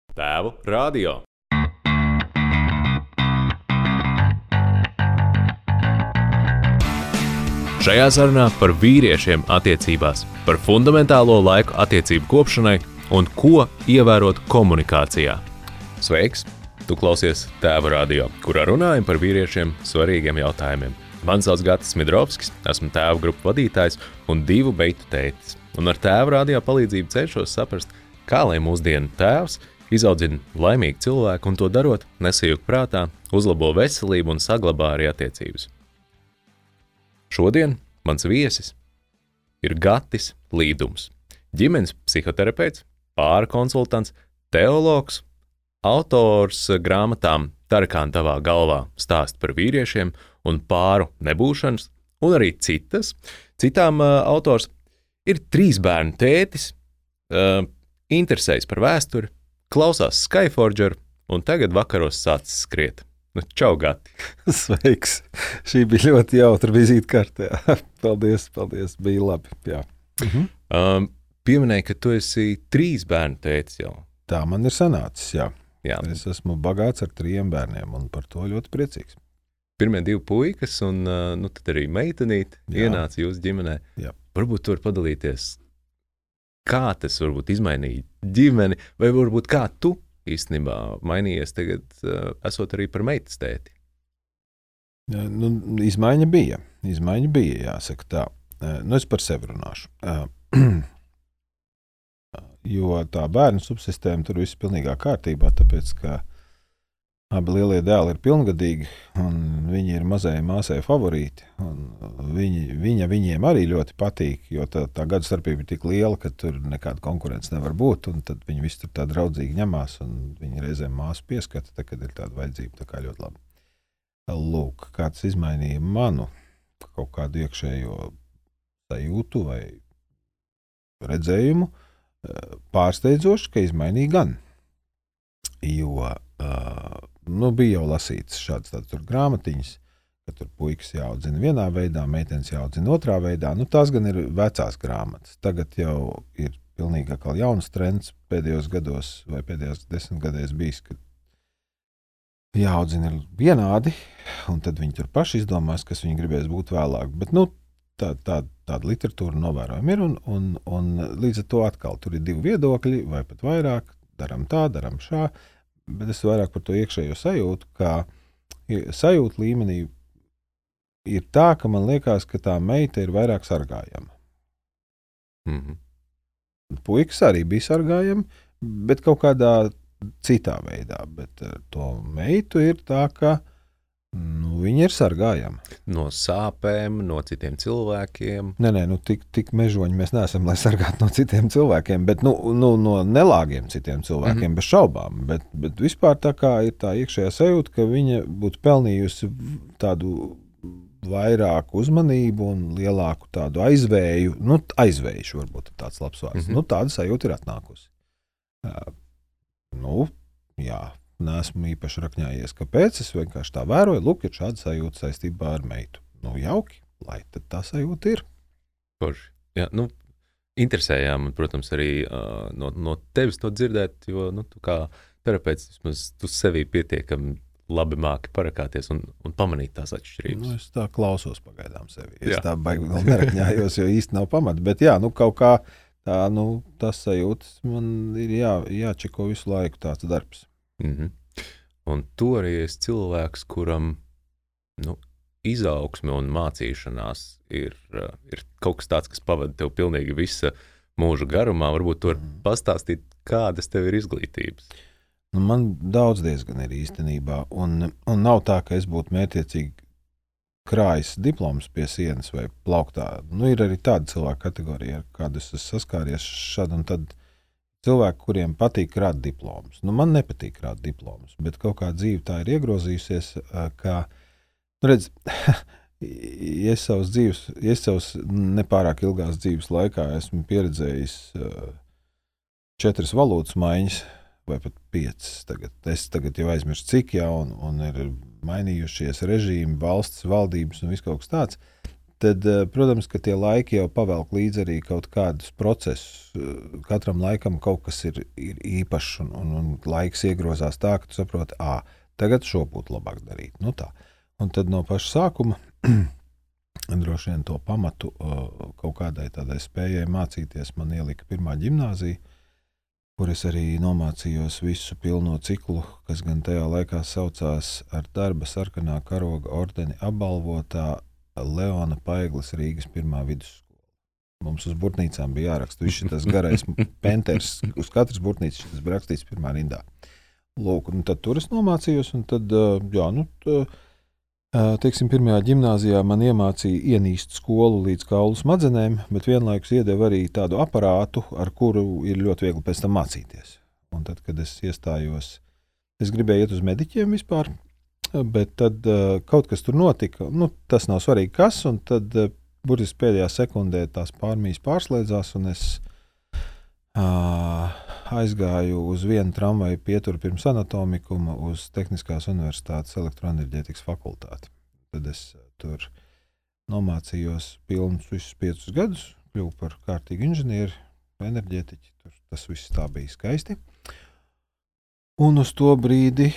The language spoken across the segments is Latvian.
Tēvu radio. Šajā sarunā par vīriešiem attiecībās, par fundamentālo laiku attiecību kopšanai un ko ievērot komunikācijā. Sveiks! Tu klausies Tēvu radio, kurā runājam par vīriešiem svarīgiem jautājumiem. Mani sauc Gatis Smidrovskis, esmu tēvu grupu vadītājs un 2 meitu tētis. Un ar Tēvu radio palīdzību cenšos saprast, kā lai mūsdienu tēvs izaudzina laimīgu cilvēku un to darot nesajūg prātā, uzlabo veselību un saglabā arī attiecības. Šodien mans viesis ir Gatis Līdums, ģimenes psihoterapeits, pāra konsultants, teologs, autors grāmatām Tarakān tavā galvā stāst par vīriešiem un pāru nebūšanas, un arī citām autors ir 3 bērnu tētis, interesējas par vēsturi, klausās Skyforger un tagad vakaros sācis skriet. Čau, Gati! Sveiks! Šī bija ļoti jautra vizītkartē. Paldies, bija labi. Jā. Pieminēji, ka tu esi 3 bērnu tētis jau. Tā man ir sanācis, jā. Jā. Es esmu bagāts ar 3 bērniem un par to ļoti priecīgs. Pirmie 2 puikas un tad arī meitenīte ienāca jūsu ģimenē. Jā. Varbūt tu vari padalīties, kā tas varbūt izmainīja ģimeni, vai varbūt kā tu īstenībā mainījies tagad, esot arī par meitas tēti? Izmaiņa bija, jāsaka tā. Es par sevi runāšu. Jo tā bērnu subsistēma tur viss pilnīgā kārtībā, tāpēc, ka abi lielie dēli ir pilngadīgi, un viņi ir mazajai māsai favorīti, un viņiem arī ļoti patīk, jo tā gadu starpība ir tik liela, ka tur nekāda konkurence nevar būt, un tad viņi visi tur tā draudzīgi ņemās, un viņi reizēm māsu pieskata, tā, kad ir tāda vajadzība, tā kā ļoti labi. Lūk, kāds izmainīja manu kaut kādu iekšējo sajūtu vai redzējumu, pārsteidzoši, ka izmainīja gan, jo bija jau lasīts šāds tur grāmatiņas, ka tur puikas jāaudzina vienā veidā, meitenes jāaudzina otrā veidā, tās gan ir vecās grāmatas. Tagad jau ir pilnīgi atkal jauns trends pēdējos gados vai pēdējos 10 gadēs bijis, ka jāaudzina vienādi, un tad viņi tur paši izdomās, kas viņi gribēs būt vēlāk, bet tāda literatūra novērojama ir, un līdz ar to atkal tur ir 2 viedokļi, vai pat vairāk, daram tā, daram šā, bet es vairāk par to iekšējo sajūtu, ka sajūta līmenī ir tā, ka man liekas, ka tā meita ir vairāk sargājama. Puikas arī bija sargājami, bet kaut kādā citā veidā, bet to meitu ir tā, ka viņa ir sargājama. No sāpēm, no citiem cilvēkiem? Nē, tik mežoņi mēs neesam, lai sargātu no citiem cilvēkiem, bet no nelāgiem citiem cilvēkiem, bez šaubām. Bet vispār tā kā ir tā iekšējā sajūta, ka viņa būtu pelnījusi tādu vairāku uzmanību un lielāku tādu aizvēju, aizvējuši varbūt tāds labs vārds. Tāda sajūta ir atnākusi. Jā. Neesmu īpaši rakņājies, kāpēc, es vienkārši tā vēroju, lūk, ir šāda sajūta saistībā ar meitu. Jauki, lai tad tā sajūta ir. Forši. Jā, interesējām, un, protams, arī no tevis to dzirdēt, jo, tu kā terapeits, vismaz tu sevī pietiekami labi māki parakāties un pamanīt tās atšķirības. Es tā klausos pagaidām sevi. Es tā baigi vēl nerakņājos, jo īsti nav pamata, bet jā, kaut kā tā, tas sajūtas man ir jāčeko visu laiku tāds darbs. Un tu arī esi cilvēks, kuram izaugsme un mācīšanās ir kaut kas tāds, kas pavada tev pilnīgi visa mūža garumā. Varbūt tu vari pastāstīt, kādas tev ir izglītības? Man daudz diezgan ir īstenībā, un nav tā, ka es būtu mērķiecīgi krājis diplomas pie sienas vai plauktā. Ir arī tāda cilvēka kategorija, ar kādu es saskāries šad un tad. Cilvēki, kuriem patīk krāt diplomas. Man nepatīk krāt diplomas, bet kaut kā dzīve tā ir iegrozījusies, ka, redz, es savas nepārāk ilgās dzīves laikā esmu pieredzējis 4 valūtas maiņas, vai pat 5. Es tagad jau aizmirstu cik, un ir mainījušies režīmi, valsts, valdības un viss kaut kas tāds. tad, protams, ka tie laiki jau pavelk līdz arī kaut kādus procesus. Katram laikam kaut kas ir īpašs, un laiks iegrozās tā, ka tu saproti, tagad šo būtu labāk darīt. Nu tā. Un tad no paša sākuma droši vien to pamatu kaut kādai tādai spējai mācīties man ielika pirmā ģimnāzija, kur es arī nomācījos visu pilno ciklu, kas gan tajā laikā saucās ar darba sarkanā karoga ordeni apbalvotā Leona Paigles Rīgas pirmā vidusskola. Mums uz burtnīcām bija jāraksta viss tas garais penters, uz katras burtnīcas tas bija rakstīts pirmā rindā. Lūk, un tad tur es nomācījos, un tad, teiksim, pirmajā ģimnāzijā man iemācīja ienīst skolu līdz kaulu smadzenēm, bet vienlaikus iedeva arī tādu aparātu, ar kuru ir ļoti viegli pēc tam mācīties. Un tad, kad es iestājos, es gribēju iet uz mediķiem vispār, bet tad kaut kas tur notika, tas nav svarīgi kas, un tad burtiski pēdējā sekundē tās pārmijas pārslēdzās, un es aizgāju uz vienu tramvaju pieturu pirms anatomikuma uz Tehniskās universitātes elektroenerģētikas fakultāti. Tad es tur nomācījos pilnus visus 5 gadus, kļuvu par kārtīgu inženieri, enerģētiķi, tur tas viss tā bija skaisti. Un uz to brīdi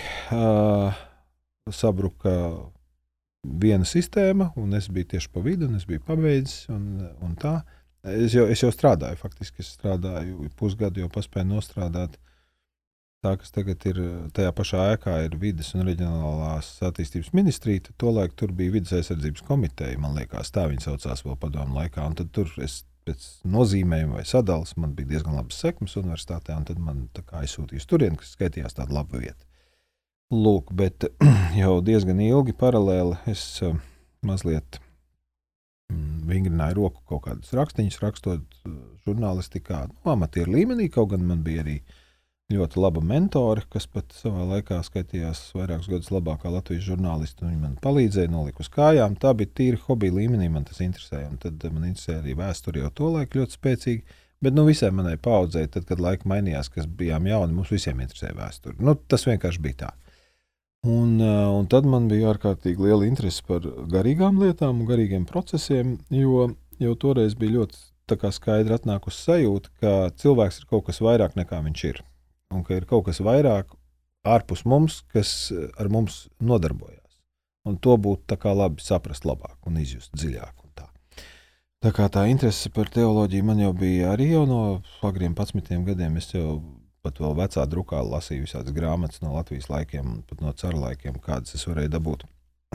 sabruka viena sistēma, un es biju tieši pa vidu, un es biju pabeidzis, un tā. Es jau strādāju, faktiski es strādāju pusgadu, jau paspēju nostrādāt tā, kas tagad ir tajā pašā ēkā ir vides un reģionālās attīstības ministrija, tad tolaik tur bija vides aizsardzības komiteja, man liekas, tā viņi saucās vēl padomu laikā, un tad tur es pēc nozīmējuma vai sadalas, man bija diezgan labas sekmes universitātē, un tad man tā kā aizsūtījis turien, kas skaitījās tāda laba vieta. Lūk, bet jau diezgan ilgi paralēli es mazliet vingrināju roku kaut kādus rakstiņus, rakstot žurnālistikā, amatieru līmenī, kaut gan man bija arī ļoti laba mentori, kas pat savā laikā skaitījās vairākus gadus labākā Latvijas žurnālisti, un viņi man palīdzēja, nolika uz kājām. Tā bija tīri hobija līmenī, man tas interesēja, un tad man interesēja arī vēsturi jau tolaik ļoti spēcīgi, bet visai manai paudzei, tad, kad laika mainījās, kas bijām jauni, mums visiem interesēja vēsturi. Tas vienkārši bija tā. Un tad man bija ārkārtīgi liela interese par garīgām lietām un garīgiem procesiem, jo jau toreiz bija ļoti tā kā skaidri atnākusi sajūta, ka cilvēks ir kaut kas vairāk nekā viņš ir. Un ka ir kaut kas vairāk ārpus mums, kas ar mums nodarbojās. Un to būtu tā kā labi saprast labāk un izjust dziļāk. Un tā. Tā kā tā interese par teoloģiju man jau bija arī jau no agriem 11 gadiem, es jau pat vēl vecā drukā lasīju visādas grāmatas no Latvijas laikiem un pat no cara laikiem, kādas es varēju dabūt.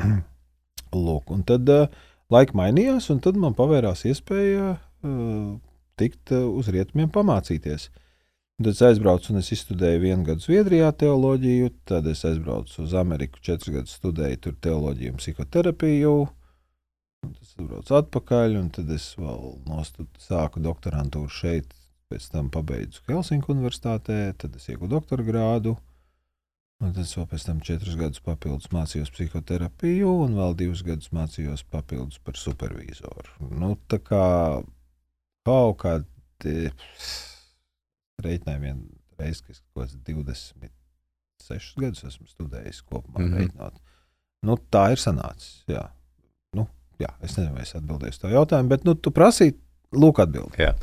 Lūk, un tad laika mainījās, un tad man pavērās iespēja tikt uz rietumiem pamācīties. Tad es aizbraucu un es izstudēju 1 gadu Zviedrijā teoloģiju, tad es aizbraucu uz Ameriku, 4 gadus studēju tur teoloģiju un psihoterapiju, un tad es aizbraucu atpakaļ, un tad es vēl sāku doktorantūru šeit, pēc tam pabeidzu Helsinku universitātē, tad es iegūstu doktora grādu, un tad es vēl pēc tam 4 gadus papildus mācījos psihoterapiju, un vēl 2 gadus mācījos papildus par supervīzoru. Tā kā kaut kādi reiķināju vienu reizi, ka es kaut kāds 26 gadus esmu studējis kopumā reiķināt. Tā ir sanācis, jā. Jā, es nezinu, vai es atbildēju uz tā jautājumu, bet tu prasīji, lūk atbildi. Jā.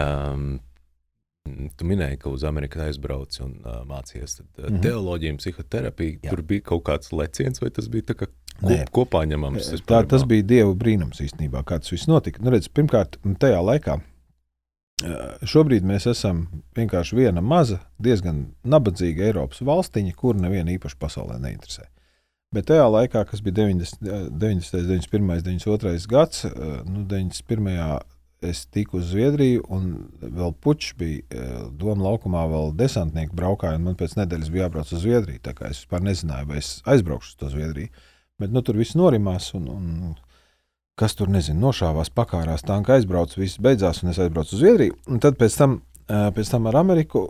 Tu minēji, ka uz Ameriku aizbrauci un mācījies teoloģiju un psihoterapiju. Jā. Tur bija kaut kāds leciens, vai tas bija tā kā kopā ņemams? Tas bija Dieva brīnums īstenībā, kā tas viss notika. Pirmkārt, tajā laikā šobrīd mēs esam vienkārši viena maza, diezgan nabadzīga Eiropas valstiņa, kur neviena īpaši pasaulē neinteresē. Bet tajā laikā, kas bija 90, 91, 92 gads, 91. Es tiku uz Zviedriju, un vēl pučs bija Doma laukumā, vēl desantnieki braukāja, un man pēc nedēļas bija jābrauc uz Zviedriju, tā kā es vispār nezināju, vai es aizbraukšu uz to Zviedriju. Bet tur viss norimās, un kas tur, nošāvās, pakārās, tanka aizbrauc, viss beidzās, un es aizbraucu uz Zviedriju. Un tad pēc tam ar Ameriku,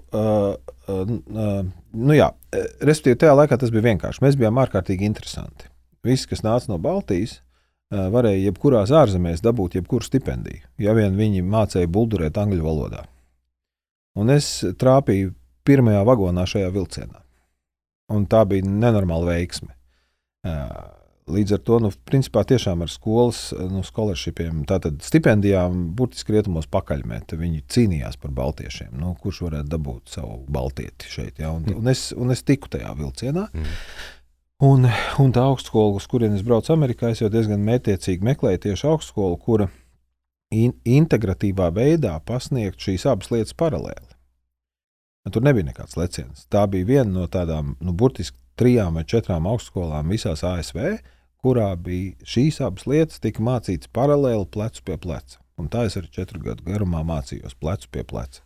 respektīvi tajā laikā tas bija vienkārši. Mēs bijām ārkārtīgi interesanti. Visi, kas nāca no Baltijas, varēja jebkurās ārzemēs dabūt jebkuru stipendiju, ja vien viņi mācēja buldurēt angļu valodā. Un es trāpīju pirmajā vagonā šajā vilcienā. Un tā bija nenormāla veiksme. Līdz ar to, principā tiešām ar skolas scholarshipiem, tātad stipendijām burtiski rietumos pakaļmet. Viņi cīnījās par baltiešiem, kurš varētu dabūt savu baltieti šeit. Ja? Un es tiku tajā vilcienā. Un tā augstskola, uz kurien es braucu Amerikā, es jau diezgan mērķiecīgi meklēju tieši augstskolu, kura integratīvā veidā pasniegt šīs abas lietas paralēli. Tur nebija nekāds leciens. Tā bija viena no tādām, burtiski 3 vai 4 augstskolām visās ASV, kurā bija šīs abas lietas tika mācītas paralēli plecu pie pleca. Un tā es arī 4 gadu garumā mācījos plecu pie pleca.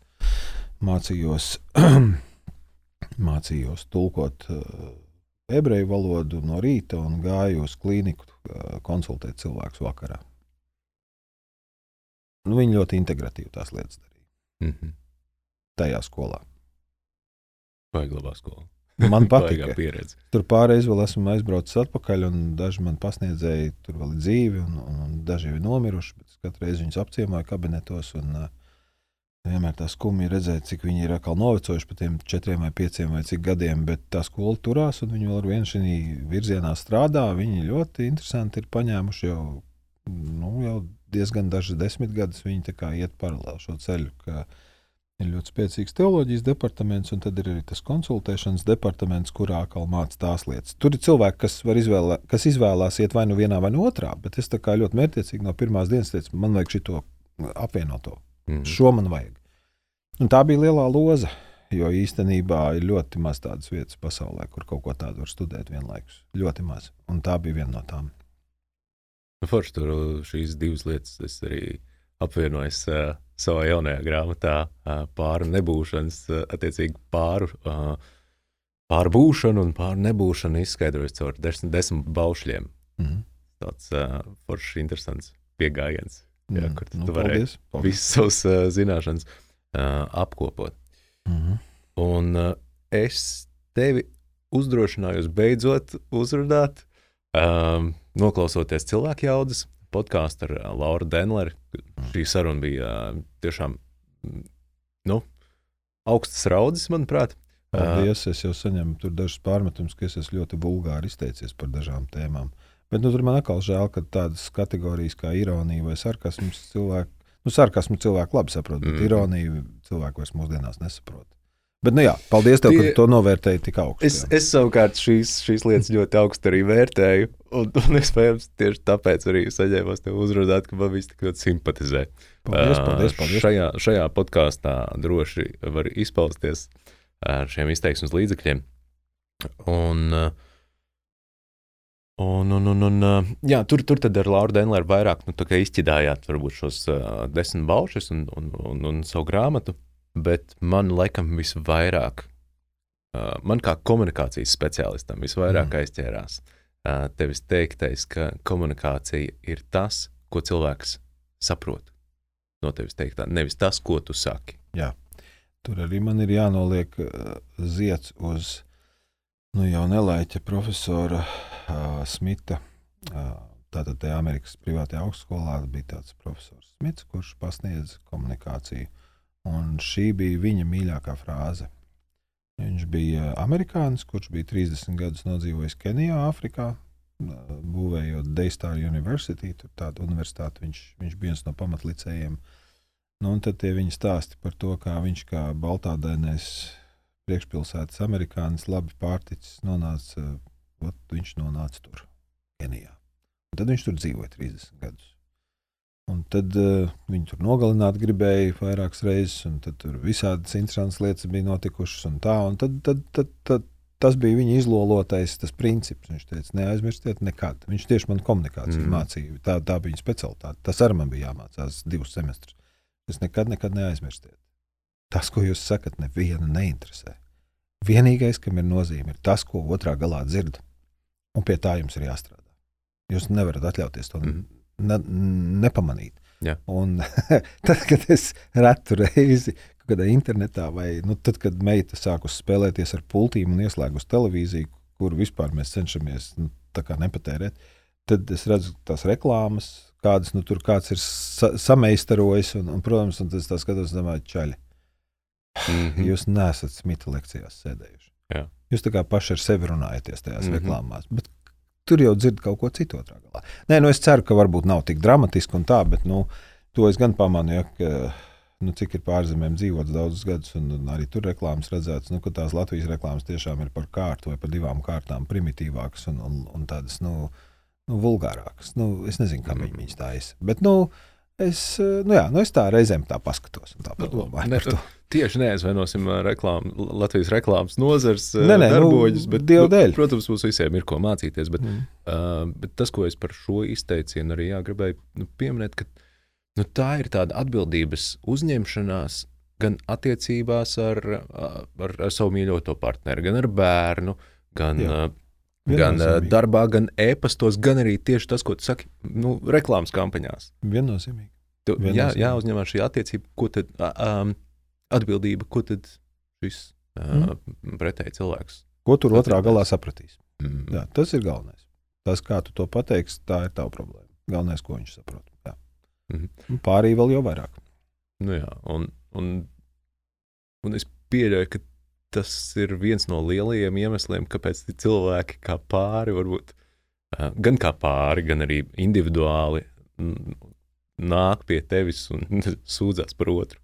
Mācījos tulkot ebreju valodu no rīta un gāju uz klīniku konsultēt cilvēkus vakarā. Viņi ļoti integratīvi tās lietas darīja. Tajā skolā. Vajag labā skola. Man patika. Tur pārreiz vēl esmu aizbraucis atpakaļ, un daži man pasniedzēji tur vēl ir dzīvi, un daži jau ir nomiruši, bet katru reizi viņus apciemoju kabinetos, un vienmēr tā skumji redzēt, cik viņi ir atkal novecojuši pa tiem 4 vai 5 vai cik gadiem, bet tā skola turās, un viņi vēl ar vienu šī virzienā strādā. Viņi ļoti interesanti ir paņēmuši jau diezgan dažas 10 gadus, viņi tā kā iet paralēli šo ceļu, ka ir ļoti spēcīgs teoloģijas departaments, un tad ir arī tas konsultēšanas departaments, kurā atkal māca tās lietas. Tur ir cilvēki, kas izvēlās iet vai nu vienā vai nu otrā, bet es tā kā ļoti mērķiecīgi no pirmās dienas teicu, man vajag šito apvienoto. Šo man vajag. Un tā bija lielā loza, jo īstenībā ir ļoti maz tādas vietas pasaulē, kur kaut ko tādu var studēt vienlaikus. Ļoti maz. Un tā bija viena no tām. Forši tur šīs 2 lietas es arī apvienojis savā jaunajā grāmatā pāru nebūšanas, attiecīgi pāru būšanu un pāru nebūšanu izskaidrojas caur 10 baušļiem. Tāds foršs, interesants piegājiens, kur tu varēji visas savas zināšanas apkopot. Un es tevi uzdrošinājos beidzot uzrunāt, noklausoties cilvēku jaudas podkāstu ar Lauru Denleri. Šī saruna bija tiešām augstas raudzes, manuprāt. Paldies, es jau saņemu tur dažus pārmetumus, ka es esmu ļoti vulgāri izteicies par dažām tēmām. Bet tur man atkal žēl, ka tādas kategorijas kā ironija vai sarkasms sarkasmu cilvēku labi saprot, bet ironiju cilvēku vairs mūsdienās nesaprot. Bet, paldies tev, ka to novērtēji tik augstu. Es savukārt šīs lietas ļoti augstu arī vērtēju, un iespējams tieši tāpēc arī saņēmos tev uzrunāt, ka man viss tik ļoti simpatizē. Paldies. Šajā podkāstā droši var izpausties ar šiem izteiksmes līdzekļiem. Tur tad ar Lauru Denleri vairāk izķidājāt varbūt šos 10 baušus un savu grāmatu. Bet man laikam visvairāk, man kā komunikācijas speciālistam visvairāk aizķērās tevis teiktais, ka komunikācija ir tas, ko cilvēks saprot no tevis teiktā, nevis tas, ko tu saki. Jā, tur arī man ir jānoliek zieds uz jau nelaiķa profesora Smita, tātad te Amerikas privātajā augstskolā bija tāds profesors Smits, kurš pasniedz komunikāciju. Un šī bija viņa mīļākā frāze. Viņš bija amerikānis, kurš bija 30 gadus nodzīvojis Kenijā, Afrikā, būvējot Daystar University, tur tāda universitāte, viņš bija viens no pamatlicējiem. Un tad tie viņa stāsti par to, kā viņš kā baltādainais priekšpilsētas amerikānis labi pārticis viņš nonāca tur, Kenijā. Un tad viņš tur dzīvoja 30 gadus. Un tad viņi tur nogalināt gribēja vairākas reizes, un tad tur visādas interesantas lietas bija notikušas un tā. Un tad tas bija viņa izlolotais, tas princips. Viņš teica, neaizmirstiet nekad. Viņš tieši man komunikāciju mācīja. Tā bija viņa specialitāte. Tas arī man bija jāmācās 2 semestrus. Jūs nekad neaizmirstiet. Tas, ko jūs sakat, nevienu neinteresē. Vienīgais, kam ir nozīme, ir tas, ko otrā galā dzird. Un pie tā jums ir jāstrādā. Jūs nevarat atļauties to nepamanīt. Jā. Un tad, kad es retu reizi kādā internetā vai tad, kad meita sāk spēlēties ar pultīm un ieslēgus televīziju, kur vispār mēs cenšamies tā kā nepatērēt, tad es redzu tās reklāmas, kādas tur kāds ir sameistarojis un protams, un tas tā skatos, domāju, čaļi. Jūs neesat Smita lekcijās sēdējuši. Jā. Jūs tā kā paši ar sevi runājaties tajās reklāmās, bet tur jau dzird kaut ko citu otrā galā. Nē, es ceru, ka varbūt nav tik dramatiski un tā, bet, to es gan pamanu, ka, cik ir pārzemēm dzīvots daudzus gadus, un arī tur reklāmas redzētas, ka tās Latvijas reklāmas tiešām ir par kārtu vai par 2 kārtām primitīvākas un tādas, vulgārākas. Es nezinu, kā viņas taisa. Bet, es tā reizēm tā paskatos un tā padomāju par to. Tieši neaizvainosim Latvijas reklāmas nozars darboņus, bet, protams, mums visiem ir ko mācīties. Bet tas, ko es par šo izteicienu arī gribēju pieminēt, ka tā ir tāda atbildības uzņemšanās gan attiecībās ar savu mīļoto partneri, gan ar bērnu, gan darbā, gan e-pastos, gan arī tieši tas, ko tu saki, reklāmas kampaņās. Viennozīmīgi. Jāuzņemās šī attiecība, ko tad atbildība, ko tad šis pretēji cilvēks. Ko tur otrā galā sapratīs. Jā, tas ir galvenais. Tas, kā tu to pateiksi, tā ir tava problēma. Galvenais, ko viņš saprot. Jā. Pārī vēl jau vairāk. Un es pieļauju, ka tas ir viens no lielajiem iemesliem, kāpēc cilvēki kā pāri varbūt, gan kā pāri, gan arī individuāli nāk pie tevis un sūdzās par otru.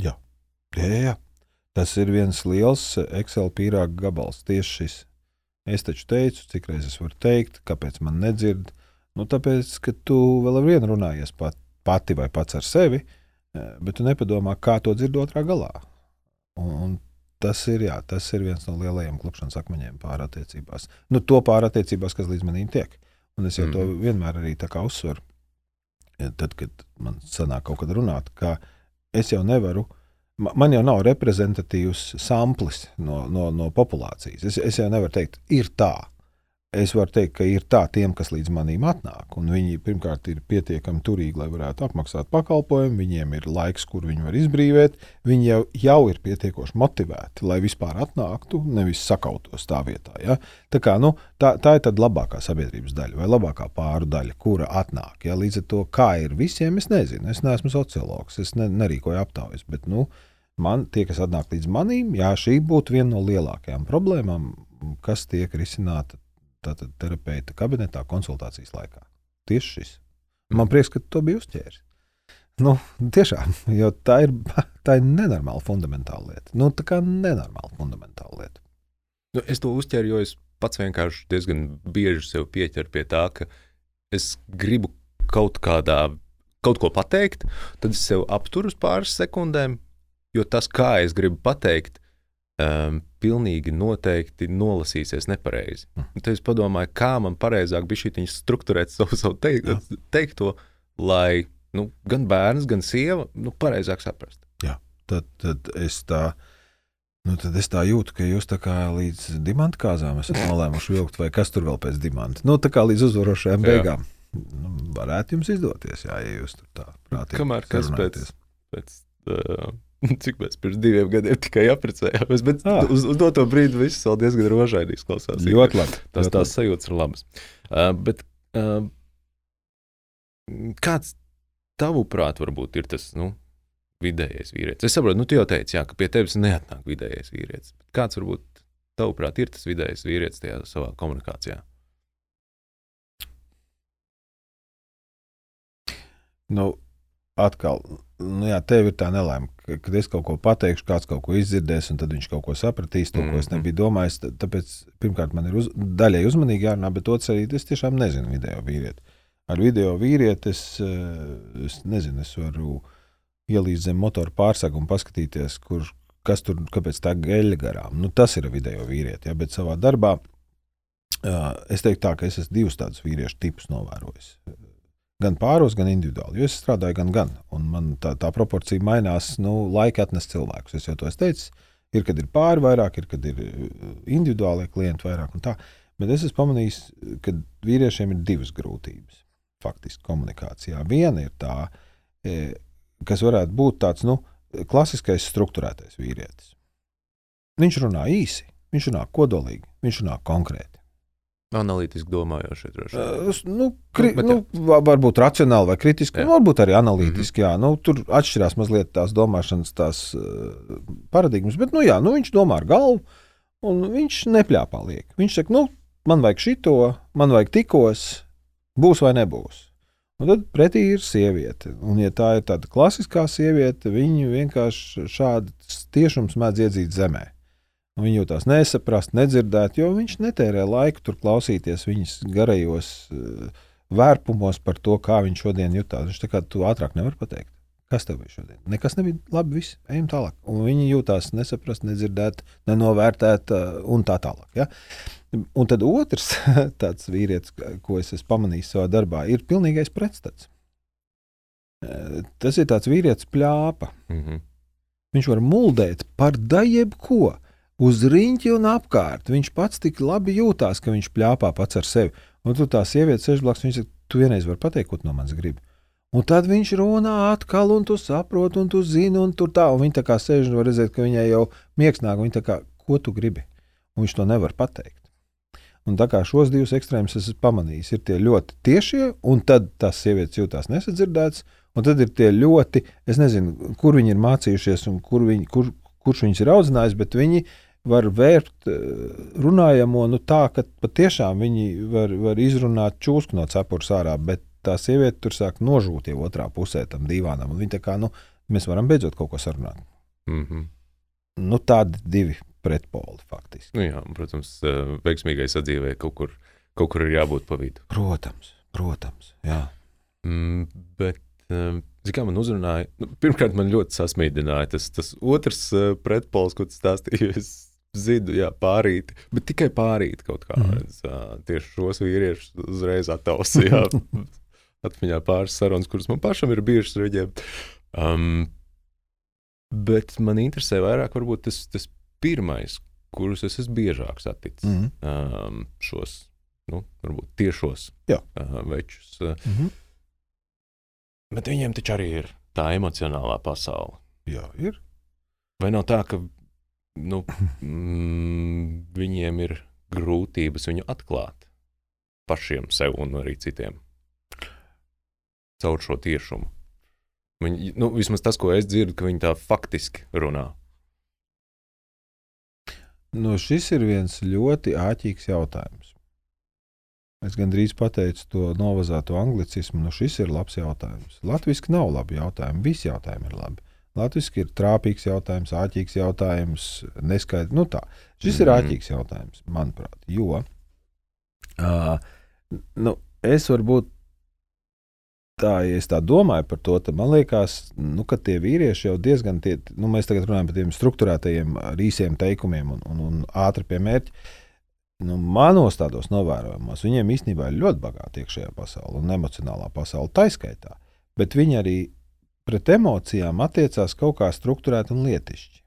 Jā. Tas ir viens liels Excel pīrāga gabals, tieši šis. Es taču teicu, cik reiz es varu teikt, kāpēc man nedzird. Tāpēc, ka tu vēl ar vienu runājies pati vai pats ar sevi, bet tu nepadomā, kā to dzird otrā galā. Un tas ir viens no lielajiem klupšanas akmeņiem pārattiecībās. To pārattiecībās, kas līdz manīm tiek. Un es jau to vienmēr arī tā kā uzsveru, tad, kad man sanāk kaut kad runāt, ka es jau nevaru, man jau nav reprezentatīvs samplis no populācijas. Es jau nevaru teikt, ir tā. Es varu teikt, ka ir tā tiem, kas līdz manīm atnāk, un viņi pirmkārt ir pietiekami turīgi, lai varētu apmaksāt pakalpojumu, viņiem ir laiks, kur viņi var izbrīvēt, viņi jau ir pietiekoši motivēti, lai vispār atnāktu, nevis sakautos tā vietā. Ja? Tā kā, tā ir tad labākā sabiedrības daļa vai labākā pāru daļa, kura atnāk. Ja? Līdz ar to, kā ir visiem, es nezinu, es neesmu sociologs, es nerīkoju aptaujas, bet, man tie, kas atnāk līdz manīm, šī būtu viena no lielākajām problēmām, kas tiek risināta tātad terapeita kabinetā konsultācijas laikā. Tieši šis. Man prieks, ka tu to biji uzķēris. Tiešām, jo tā ir nenormāla fundamentāla lieta. Tā kā nenormāla fundamentāla lieta. Es to uzķēru, jo es pats vienkārši diezgan bieži sev pieķeru pie tā, ka es gribu kaut ko pateikt, tad es sev apturu uz pāris sekundēm, jo tas, kā es gribu pateikt, pilnīgi noteikti nolasīsies nepareizi. Tad es padomāju, kā man pareizāk bišķiņi strukturēt savu teikto, lai gan bērns, gan sieva pareizāk saprast. Jā, tad es tā jūtu, ka jūs tā kā līdz dimanta kāzām esat nolēmuši vilkt, vai kas tur vēl pēc dimanta. Tā kā līdz uzvarošajām beigām. Varētu jums izdoties, ja jūs tur tā prātīgi kamēr kas pēc cik mēs pirms 2 gadiem tikai apprecējāmies, bet uz to brīdi viss vēl diezgan rožaini izklausās. Ļoti labi. Tās sajūtas ir labas. Bet kāds tavuprāt varbūt ir tas, vidējais vīrietis? Es saprotu, tu jau teici, ka pie tevis neatnāk vidējais vīrietis. Bet kāds varbūt tavuprāt ir tas vidējais vīrietis tajā savā komunikācijā? Atkal, tev ir tā nelēma, kad es kaut ko pateikšu, kāds kaut ko izdzirdēs, un tad viņš kaut ko sapratīs, to, ko es nebiju domājis. Tāpēc, pirmkārt, man ir daļai uzmanīgi jārunā, bet otrs arī, es tiešām nezinu vidējo vīrieti. Ar vidējo vīrieti es nezinu, es varu ielīst zem motoru pārsegu un paskatīties, kas tur, kāpēc tā geļa garām. Tas ir vidējo vīrieti, bet savā darbā es teiktu tā, ka es esmu 2 tādus vīriešu tipus novērojis. Gan pāros, gan individuāli, jo es strādāju gan, un man tā proporcija mainās, laika atnes cilvēkus, es jau to esmu teicis, ir, kad ir pāri vairāk, ir, kad ir individuālie klienti vairāk un tā, bet es esmu pamanījis, ka vīriešiem ir 2 grūtības, faktiski, komunikācijā. Viena ir tā, kas varētu būt tāds, klasiskais strukturētais vīrietis. Viņš runā īsi, viņš runā kodolīgi, viņš runā konkrēti. Analītiski domājošie droši. Varbūt racionāli vai kritiski, varbūt arī analītiski, tur atšķirās mazliet tās domāšanas, tās paradigmas, bet, viņš domā ar galvu, un viņš nepļāpā liek. Viņš saka, man vajag šito, man vajag tikos, būs vai nebūs. Un tad pretī ir sieviete. Un, ja tā ir tāda klasiskā sieviete, viņu vienkārši šāds tiešums mēdz iedzīt zemē. Un viņi jūtās nesaprast, nedzirdēt, jo viņš netērē laiku tur klausīties viņas garajos vērpumos par to, kā viņš šodien jutās. Viņš tā kā tu ātrāk nevar pateikt. Kas tev bija šodien? Nekas nebija labi, viss, ejam tālāk. Un viņi jūtās nesaprast, nedzirdēt, nenovērtēt un tā tālāk. Ja? Un tad otrs tāds vīrietis, ko es esmu pamanījis savā darbā, ir pilnīgais pretstats. Tas ir tāds vīrietis pļāpa. Mhm. Viņš var muldēt par jebko uz riņķi un apkārt. Viņš pats tik labi jūtās, ka viņš pļāpā pats ar sevi. Un tu tā sieviete sēž blakus, viņš saka, tu vienreiz vari pateikt, ko tu no manis gribi. Un tad viņš runā atkal, un tu saproti, un tu zini, un tur tā. Un viņa tā kā sēž, un var redzēt, ka viņai jau miegs nāk, un viņa tā kā, ko tu gribi? Un viņš to nevar pateikt. Un tā kā šos divus ekstrēmus es esmu pamanījis, ir tie ļoti tiešie, un tad tās sievietes jūtās nesadzirdētas, un tad ir tie ļoti, es nezinu, kur viņi ir mācījušies, un kurš viņus ir audzinājis, bet viņi var vērpt runājamo tā, ka patiešām viņi var izrunāt čūsku no cepures ārā, bet tā sieviete tur sāk nožūt jau otrā pusē tam divānam, un viņa tā kā, mēs varam beidzot kaut ko sarunāt. Mhm. Tādi divi pretpoli faktiski. Nu jā, protams, veiksmīgai sadzīvē kaut kur ir jābūt pa vidu. Protams, jā. Bet, kā man uzrunāja, pirmkārt man ļoti sasmīdināja tas otrs pretpols, ko tu stāstīji, es zidu, jā, pārīti, bet tikai pārīti kaut kā. Tieši šos vīriešus uzreiz atausi, jā, atmiņā pāris sarunas, kuras man pašam ir bijušas ar viņiem. Bet man interesē vairāk varbūt tas pirmais, kurus es esmu biežāk saticis. Šos, varbūt tiešos večus. Bet viņiem taču arī ir tā emocionālā pasaule. Jā, ir. Vai nav tā, ka viņiem ir grūtības viņu atklāt pašiem sev un arī citiem caur šo tiešumu? Viņi, vismaz tas, ko es dzirdu, ka viņi tā faktiski runā. Šis ir viens ļoti āķīgs jautājums. Es gandrīz pateicu to novazāto anglicismu, šis ir labs jautājums. Latviski nav labi jautājumi, visi jautājumi ir labi. Latviski ir trāpīgs jautājums, āķīgs jautājums, neskaidrs. Tā. Šis ir āķīgs jautājums, manuprāt, jo es varbūt tā, ja es tā domāju par to, tad man liekas, ka tie vīrieši jau diezgan mēs tagad runājam par tiem strukturētajiem ar īsiem teikumiem un ātri pie mērķa. Manos tādos novērojumos viņiem īstenībā ir ļoti bagāta iekšējā pasaule un emocionālā pasaule taiskaitā, bet viņi arī pret emocijām attiecās kaut kā strukturēti un lietišķi.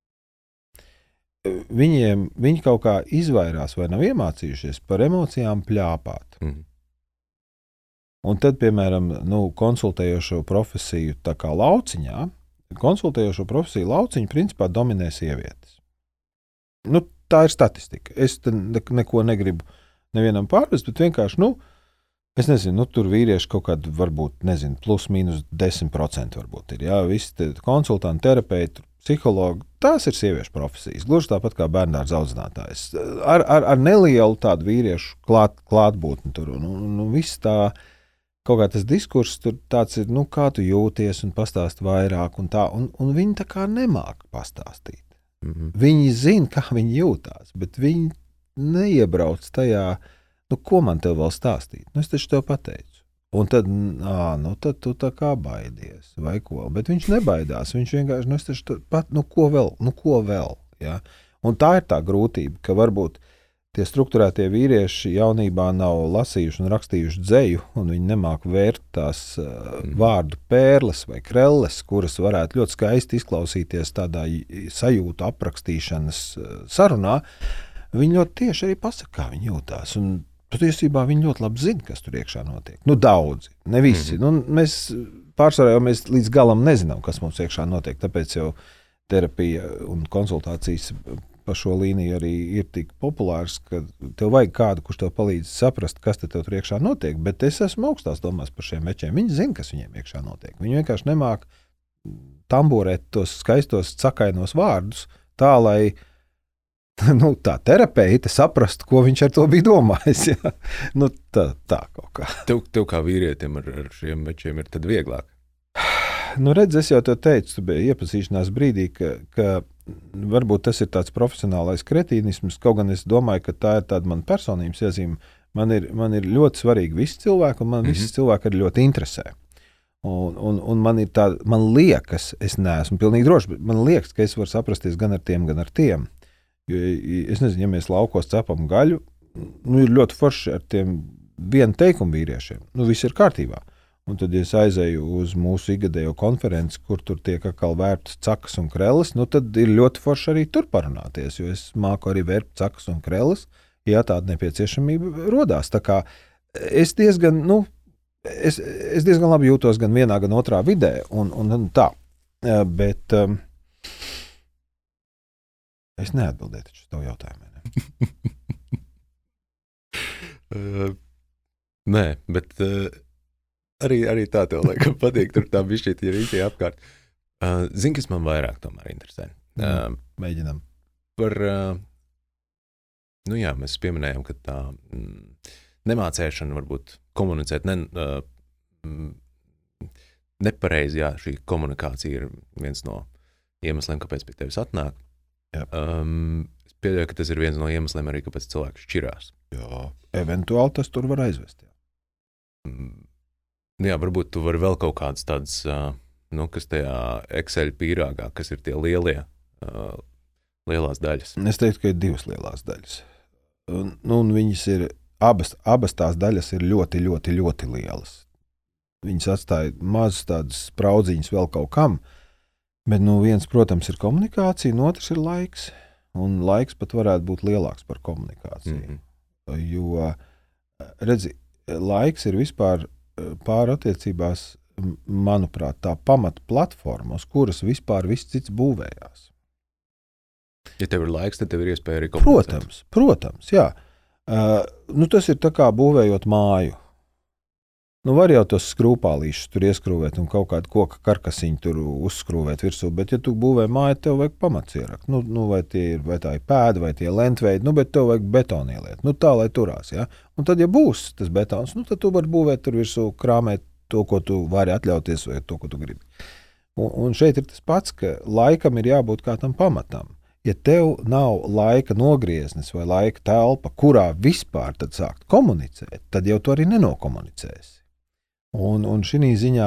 Viņi kaut kā izvairās vai nav iemācījušies par emocijām pļāpāt. Un tad, piemēram, konsultējošo profesiju tā kā lauciņā, konsultējošo profesiju lauciņu principā dominē sievietes. Tā ir statistika. Es neko negribu nevienam pārvest, bet vienkārši, es nezinu, tur vīrieši kaut kādi varbūt, plus mīnus 10% varbūt ir. Jā, visi konsultanti, terapeiti, psihologi, tās ir sieviešu profesijas. Gluži tāpat kā bērndārza audzinātājs. Ar nelielu tādu vīriešu klātbūtni tur. Viss tā, kaut kā tas diskurss tur tāds ir, kā tu jūties un pastāst vairāk un tā. Un viņi tā kā nemāk pastāstīt. Viņi zina, kā viņi jūtās, bet viņi neiebrauc tajā, ko man tev vēl stāstīt. Es taču tev pateicu. Un tad, tad tu tā kā baidies, vai ko. Bet viņš nebaidās, viņš vienkārši, es taču pat, ko vēl, ja? Un tā ir tā grūtība, ka varbūt tie strukturētie vīrieši jaunībā nav lasījuši un rakstījuši dzeju, un viņi nemāk vērt tās vārdu pērles vai krelles, kuras varētu ļoti skaisti izklausīties tādā sajūtu aprakstīšanas sarunā. Viņi ļoti tieši arī pasaka, kā viņi jūtās. Un patiesībā viņi ļoti labi zina, kas tur iekšā notiek. Daudzi, ne visi. Mēs pārsvarā jau mēs līdz galam nezinām, kas mums iekšā notiek, tāpēc jau terapija un konsultācijas pa šo līniju arī ir tik populārs, ka tev vajag kādu, kurš tev palīdz saprast, kas tev tur iekšā notiek, bet es esmu augstās domās par šiem večiem. Viņi zina, kas viņiem iekšā notiek. Viņi vienkārši nemāk tamborēt tos skaistos cakainos vārdus tā, lai tā terapeite saprast, ko viņš ar to bija domājis. Ja? Tā kaut kā. Tev kā vīrietim ar šiem večiem ir tad vieglāk? Redz, es jau tev teicu, tu biji iepazīšanās brīdī, ka varbūt tas ir tāds profesionālais kretīnisms, kaut gan es domāju, ka tā ir tāda man personības iezīme. Man ir ļoti svarīgi visi cilvēki, un man visi cilvēki arī ļoti interesē. Un man ir tā, man liekas, es neesmu pilnīgi droši, bet man liekas, ka es varu saprasties gan ar tiem. Jo, es nezinu, ja mēs laukos cepam gaļu, ir ļoti forši ar tiem vienu teikumu vīriešiem. Viss ir kārtībā. Un tad, ja es aizēju uz mūsu ikgadējo konferenci, kur tur tiek atkal vērtas cakas un kreles, tad ir ļoti forši arī tur parunāties, jo es māku arī vērpt cakas un kreles, ja tāda nepieciešamība rodās. Tā kā es diezgan, es diezgan labi jūtos gan vienā, gan otrā vidē, un tā. Bet es neatbildēju taču uz tavu jautājumu. Nē, bet arī tā tev laikam patīk, tur tā bišķīt ir īsti apkārt. Zini, kas man vairāk tomēr interesē? Mēģinām. Mēs pieminējām, ka tā nemācēšana varbūt komunicēt nepareizi, šī komunikācija ir viens no iemesliem, kāpēc pie tevis atnāk. Es pieļauju, ka tas ir viens no iemesliem arī, kāpēc cilvēki šķirās. Jā, eventuāli tas tur var aizvest. Jā, varbūt tu vari vēl kaut kādas tādas, kas tajā Excel pīrāgā, kas ir tie lielās daļas. Es teiktu, ka ir divas lielās daļas. Un viņas ir, abas tās daļas ir ļoti, ļoti, ļoti lielas. Viņas atstāja mazas tādas spraudzīņas vēl kaut kam, bet viens, protams, ir komunikācija, un otrs ir laiks. Un laiks pat varētu būt lielāks par komunikāciju. Jo, redzi, laiks ir vispār pārattiecībās, manuprāt, tā pamata platforma, uz kuras vispār viss cits būvējās. Ja tev ir laiks, tad tev ir iespēja arī komunicēt. Protams, jā. Tas ir tā kā būvējot māju. Var jau tos skrūpālīšus tur ieskrūvēt un kaut kādu koka karkasiņu tur uzskrūvēt virsū, bet ja tu būvē māju, tev vajag pamats ierakt. Vai tā ir pēda, vai tie lentveidi, bet tev vajag betonu ieliet. Tā, lai turās, ja? Un tad, ja būs tas betons, tad tu vari būvēt tur virsū, krāmēt to, ko tu vari atļauties, vai to, ko tu gribi. Un šeit ir tas pats, ka laikam ir jābūt kā tam pamatam. Ja tev nav laika nogrieznis vai laika telpa, kurā vispār tad sākt komunicēt, tad jau tu arī nenokomunicēsi. Un šī ziņā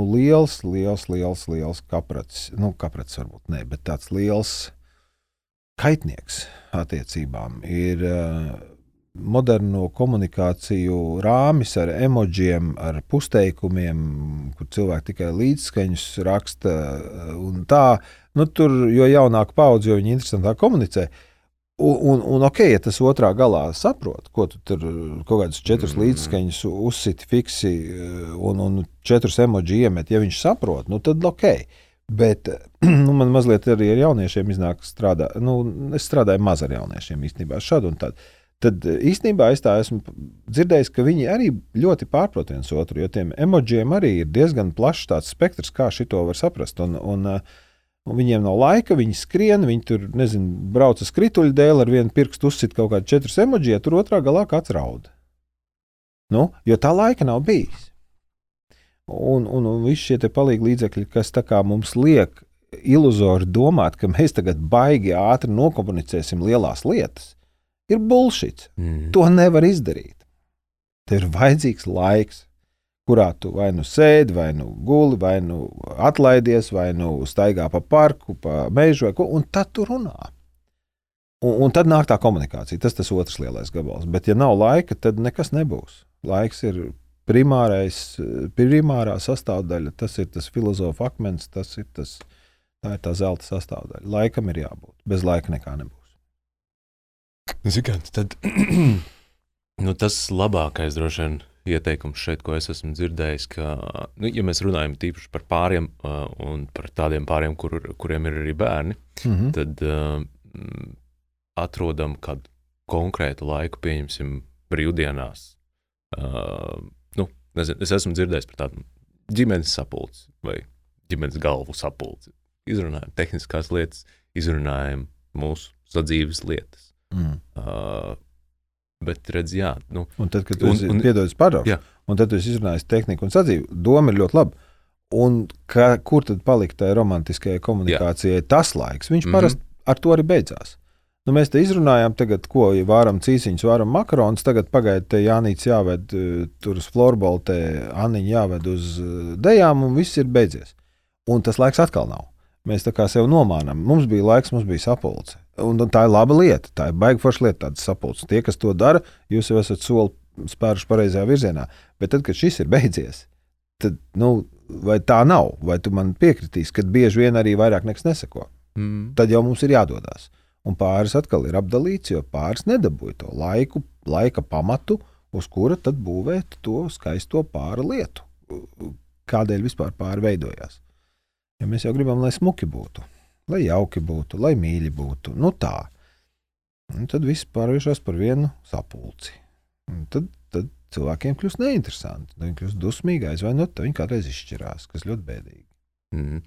liels kaprats, kaprats varbūt ne, bet tāds liels kaitnieks attiecībām ir moderno komunikāciju rāmis ar emoģiem, ar pusteikumiem, kur cilvēki tikai līdzskaņus raksta un tā. Tur, jo jaunāka paudze, jo viņi interesantāk komunicē. Un ja tas otrā galā saprot, ko tu tur kaut kādus 4 līdzskaņus uzsiti fiksi un 4 emoji iemet, ja viņš saprot, tad Bet man mazliet arī ar jauniešiem iznāk strādāt. Es strādāju maz ar jauniešiem īstenībā šādu un tādu. Tad īstenībā es tā esmu dzirdējis, ka viņi arī ļoti pārprot viens otru, jo tiem emoģiem arī ir diezgan plašs tāds spektrs, kā šito var saprast. Un viņiem nav laika, viņi skrien, viņi tur, brauc uz skrituļu dēļ, ar vienu pirkstu uzsit kaut kādu 4 emoģiju, ja tur otrā galā kāds raud. Jo tā laika nav bijis. Un visi šie te palīgi līdzekļi, kas tā kā mums liek iluzori domāt, ka mēs tagad baigi ātri nokomunicēsim lielās lietas, ir bullshit. To nevar izdarīt. Tev ir vajadzīgs laiks, kurā tu vai nu sēdi, vai nu guli, vai nu atlaidies, vai nu staigā pa parku, pa mežu, un tad tu runā. Un tad nāk tā komunikācija. Tas otrs lielais gabals. Bet ja nav laika, tad nekas nebūs. Laiks ir primārā sastāvdaļa, tas ir tas filozofa akmens, tā ir tā zelta sastāvdaļa. Laikam ir jābūt. Bez laika nekā nebūs. Zikāt, tad tas labākais droši vien ieteikums šeit, ko es esmu dzirdējis, ka, ja mēs runājam tīpaši par pāriem un par tādiem pāriem, kuriem ir arī bērni, tad atrodam kādu konkrētu laiku, pieņemsim brīvdienās. Es esmu dzirdējis par tādu ģimenes sapulci vai ģimenes galvu sapulci. Izrunājam tehniskās lietas, izrunājam mūsu sadzīves lietas. Bet redz, jā. Un tad, kad tu piedodies pārāk, un tad tu izrunājies tehniku un sadzīvi, doma ir ļoti laba. Un kur tad palika tai romantiskajai komunikācijai tas laiks? Viņš parasti ar to arī beidzās. Mēs te izrunājām tagad, ko vāram cīsiņus, vāram makaronus, tagad pagaid te Jānīts jāved tur uz florbolu, te Anniņa jāved uz dejām, un viss ir beidzies. Un tas laiks atkal nav. Mēs tā kā sev nomānam. Mums bija laiks, mums bija sapulce. Un tā ir laba lieta, tā ir baigi forša lieta, tāda sapulce. Tie, kas to dara, jūs jau esat soli spēruši pareizajā virzienā. Bet tad, kad šis ir beidzies, tad, vai tā nav, vai tu man piekritīs, kad bieži vien arī vairāk nekas nesako. Tad jau mums ir jādodās. Un pāris atkal ir apdalīts, jo pāris nedabūja to laika pamatu, uz kura tad būvēt to skaisto pāra lietu. Kādēļ vispār pāri veidojās? Ja mēs jau gribam, lai smuki būtu, lai jauki būtu, lai mīļi būtu, tā. Un tad viss pārvēršas par vienu sapulci. Un tad cilvēkiem kļūst neinteresanti, viņi kļūst dusmīgi, aizvainot, tad viņi kādreiz izšķirās, kas ļoti bēdīgi.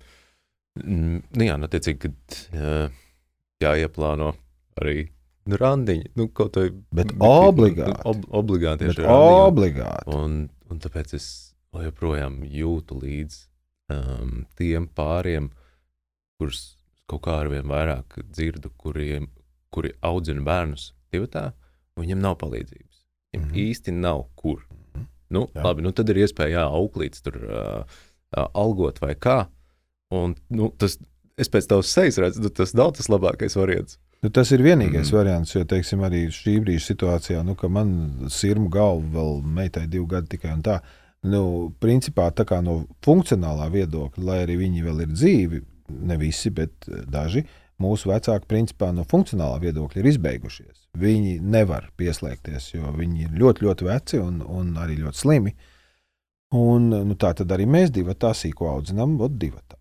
Jā, attiecīgi, kad jāieplāno arī randiņi. Kaut vai... Bet obligāti. Obligāti. Bet obligāti. Un tāpēc es joprojām jūtu līdz tiem pāriem, kurus kaut kā arvien vairāk dzirdu, kuri audzina bērnus divatā, un viņiem nav palīdzības. Viņiem īsti nav kur. Labi, tad ir iespēja auklīts tur algot vai kā, un tas... Es pēc tavas sejas redzu, tas nav tas labākais variants. Tas ir vienīgais variants, jo, teiksim, arī šī brīža situācijā, ka man sirmu galvu vēl meitai 2 gadi tikai un tā, principā tā kā no funkcionālā viedokļa, lai arī viņi vēl ir dzīvi, ne visi, bet daži, mūsu vecāki principā no funkcionālā viedokļa ir izbeigušies. Viņi nevar pieslēgties, jo viņi ir ļoti, ļoti veci un arī ļoti slimi. Un tā tad arī mēs divatā sīko audzinām, divatā.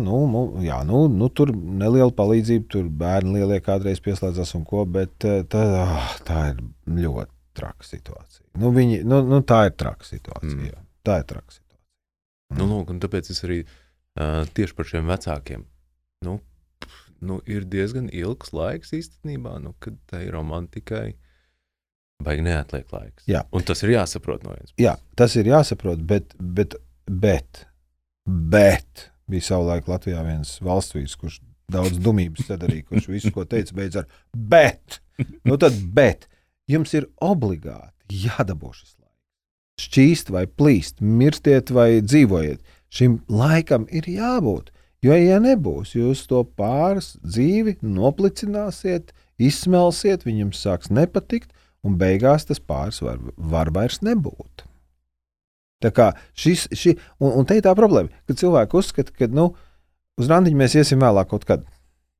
Tur neliela palīdzība, tur bērni lielie kādreiz pieslēdzās un ko, bet tā ir ļoti traka situācija. Tā ir traka situācija. Tā ir traka situācija. Un tāpēc es arī tieši par šiem vecākiem, ir diezgan ilgs laiks īstenībā, kad tai romantikai baigi neatliek laiks. Jā. Un tas ir jāsaprot no vienas puses. Jā, tas ir jāsaprot, bet bija savulaik Latvijā viens valstsvīrs, kurš daudz dumības sadarīja, kurš visu, ko teica, beidz ar bet. Bet jums ir obligāti jādabū šis laiks. Šķīst vai plīst, mirstiet vai dzīvojiet. Šim laikam ir jābūt, jo, ja nebūs, jūs to pāris dzīvi noplicināsiet, izsmelsiet, viņam sāks nepatikt, un beigās tas pāris var vairs nebūt. Tā kā un te ir tā problēma, ka cilvēki uzskata, ka, uz randiņu mēs iesim vēlāk kaut kad.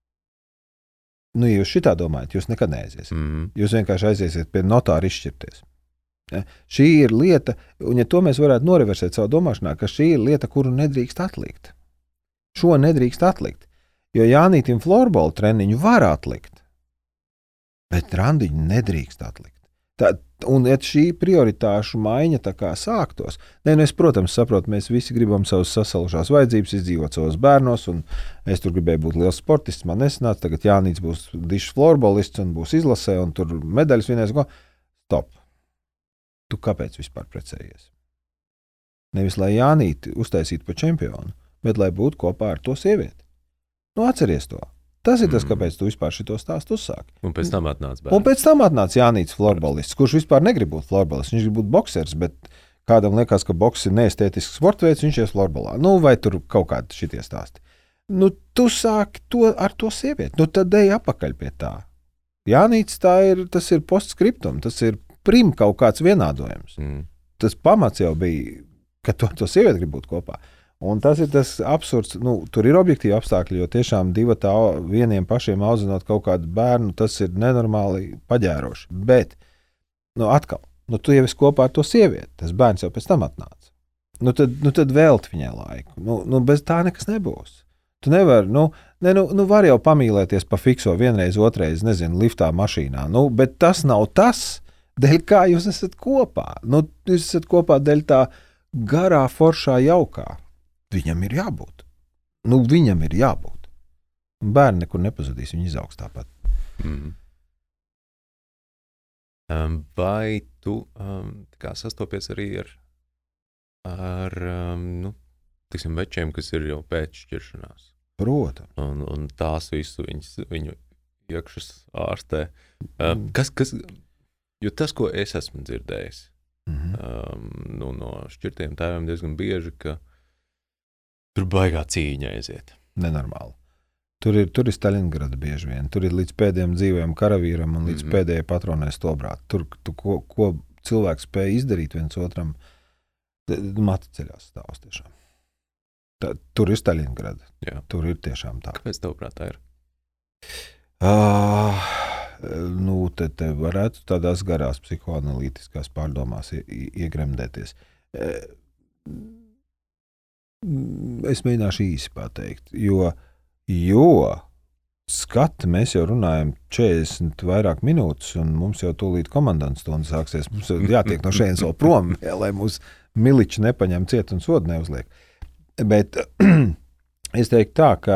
Ja jūs šitā domājat, jūs nekad neaiziesiet. Jūs vienkārši aiziesiet pie notāra izšķirties. Ja? Šī ir lieta, un ja to mēs varētu noreversēt savu domāšanā, ka šī ir lieta, kuru nedrīkst atlikt. Šo nedrīkst atlikt, jo Jānītim florbolu treniņu var atlikt. Bet randiņu nedrīkst atlikt. Un ja šī prioritāšu maiņa tā kā sāktos, es, protams, saprotu, mēs visi gribam savas sasalušās vajadzības izdzīvot savos bērnos, un es tur gribēju būt liels sportists, man nesanāca, tagad Jānīts būs dišs florbolists un būs izlasē, un tur medaļas vienais, stop. Tu kāpēc vispār precējies? Nevis, lai Jānīti uztaisītu pa čempionu, bet lai būtu kopā ar to sievieti. Atceries to. Tas ir tas, kāpēc tu vispār šito stāstu uzsāki. Un pēc tam atnāca bērni. Un pēc tam atnāca Jānīts florbolists, kurš vispār negrib būt florbolists. Viņš grib būt boksers, bet kādam liekas, ka boks ir neestētisks sportveids, viņš ies florbolā. Vai tur kaut kādi šitie stāsti. Tu sāki to ar to sievieti. Tad ej apakaļ pie tā. Jānīts tas ir postskriptum, tas ir prim kaut kāds vienādojums. Tas pamats jau bija, ka to sievieti grib būt kopā. Un tas ir tas absurds, tur ir objektīvi apstākļi, jo tiešām divatā vieniem pašiem audzinot kaut kādu bērnu, tas ir nenormāli paģēroši. Bet, atkal, tu jau esi kopā ar to sievieti, tas bērns jau pēc tam atnāca. Tad velti viņai laiku. Bez tā nekas nebūs. Tu nevari, var jau pamīlēties pa fikso vienreiz, otrais, liftā, mašīnā, bet tas nav tas, dēļ kā jūs esat kopā. Jūs esat kopā dēļ tā garā, foršā, jaukā. Viņam ir jābūt. Viņam ir jābūt. Bērni nekur nepazudīs, viņi izaugs tāpat. Vai tu sastopies arī ar tiksim, večiem, kas ir jau pēc šķiršanās? Protams. Un tās visu viņu iekšas ārstē. Jo tas, ko es esmu dzirdējis, no šķirtiem tēviem diezgan bieži, ka tur baigā cīņa aiziet. Nenormāli. Tur ir Staļingrada bieži vien. Tur ir līdz pēdējiem dzīvajam karavīram un līdz pēdējai patronai stobrāt. Tur, ko cilvēks spēja izdarīt viens otram, mati ceļās stāvs tiešām. Tur ir Staļingrada. Jā. Tur ir tiešām tā. Kāpēc tavuprāt tā ir? Te varētu tādās garās psihoanalītiskās pārdomās iegremdēties. Es mēģināšu īsi pateikt, jo skati mēs jau runājam 40 vairāk minūtes, un mums jau tūlīt komandants stunda sāksies. Mums jau jātiek no šeit vēl prom, lai mūs miliči nepaņem ciet un sodu neuzliek. Bet es teiktu tā, ka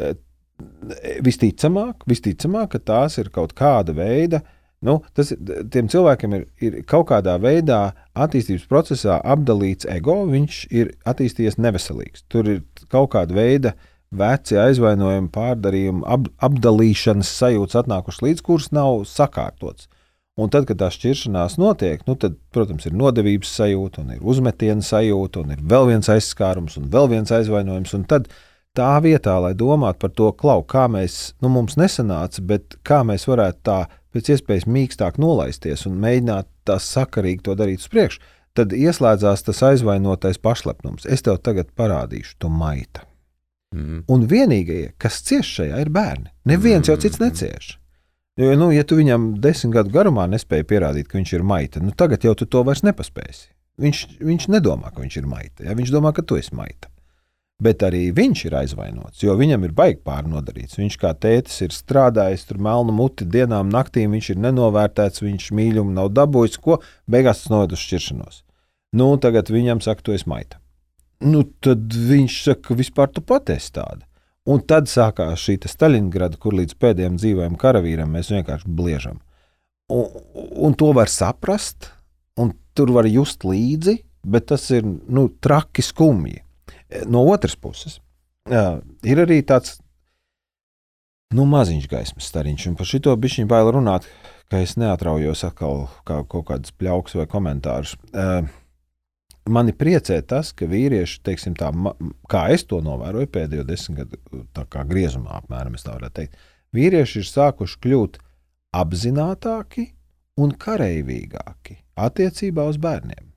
visticamāk, ka tās ir kaut kāda veida, tiem cilvēkiem ir kaut kādā veidā attīstības procesā apdalīts ego, viņš ir attīstījies neveselīgs. Tur ir kaut kāda veida veci aizvainojumi, pārdarījumi, apdalīšanas sajūtas atnākušas līdz, kuras nav sakārtots. Un tad, kad tā šķiršanās notiek, tad, protams, ir nodevības sajūta, un ir uzmetiena sajūta, un ir vēl viens aizskārums, un vēl viens aizvainojums, un tad tā vietā, lai domātu par to, kā mēs, mums nesanāca, bet kā mēs varētu tā pēc iespējas mīkstāk nolaisties un mēģināt tā sakarīgi to darīt uz priekšu, tad ieslēdzās tas aizvainotais pašlepnums. Es tev tagad parādīšu, tu maita. Un vienīgie, kas cieš šajā, ir bērni. Neviens jau cits necieš. Jo, ja tu viņam 10 gadu garumā nespēji pierādīt, ka viņš ir maita, tagad jau tu to vairs nepaspēsi. Viņš nedomā, ka viņš ir maita. Ja? Viņš domā, ka tu esi maita. Bet arī viņš ir aizvainots, jo viņam ir baigi pārnodarīts. Viņš kā tētis ir strādājis, tur melnu muti dienām, naktīm, viņš ir nenovērtēts, viņš mīļumu nav dabūjis, ko beigās tas noved uz šķiršanos. Tagad viņam saka, tu esi maita. Tad viņš saka, vispār tu pat esi tāda. Un tad sākās šī Staļingrada, kur līdz pēdējiem dzīvajam karavīram mēs vienkārši bliežam. Un to var saprast, un tur var just līdzi, bet tas ir, traki skumji. No otras puses, ir arī tāds, maziņš gaismas stariņš, un par šito bišķiņ bail runāt, ka es neatraujos atkal kaut kādas pļauks vai komentārus. Mani priecē tas, ka vīrieši, teiksim tā, kā es to novēroju pēdējo 10 gadu tā kā griezumā apmēram, es tā varētu teikt, vīrieši ir sākuši kļūt apzinātāki un kareivīgāki attiecībā uz bērniem.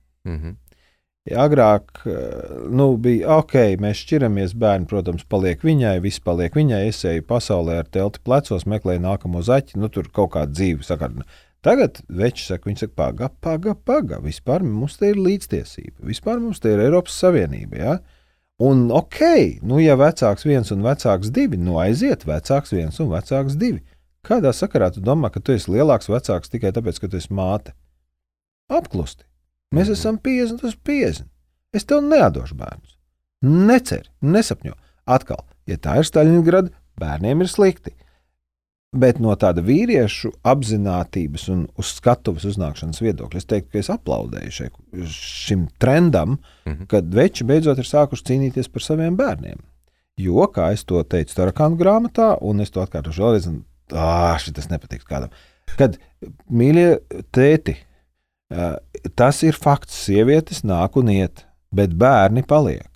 Agrāk, bija mēs šķiramies, bērni, protams, paliek viņai, viss paliek viņai, es eju pasaulē ar telti plecos, meklēju nākamo zaķi, tur kaut kāda dzīve sakārtina. Tagad veči saka, viņi saka, paga, vispār mums te ir līdztiesība, vispār mums te ir Eiropas Savienība, ja? Un ja vecāks 1 un vecāks 2, aiziet vecāks 1 un vecāks 2. Kādā sakarā tu domā, ka tu esi lielāks vecāks tikai tāpēc, ka tu esi māte? Apklusti. Mēs esam 50 uz 50. Es tev neatdošu bērnus. Neceri, nesapņo. Atkal, ja tā ir Staļingrada, bērniem ir slikti. Bet no tāda vīriešu apzinātības un uz skatuves uznākšanas viedokļa es teiktu, ka es aplaudēju šim trendam, kad veči beidzot ir sākuši cīnīties par saviem bērniem. Jo, kā es to teicu Tarakānu grāmatā, un es to atkārtošu vēlreiz, un šitas nepatiks kādam, kad, mīļie tēti, tas ir fakts, sievietes nāk un iet, bet bērni paliek.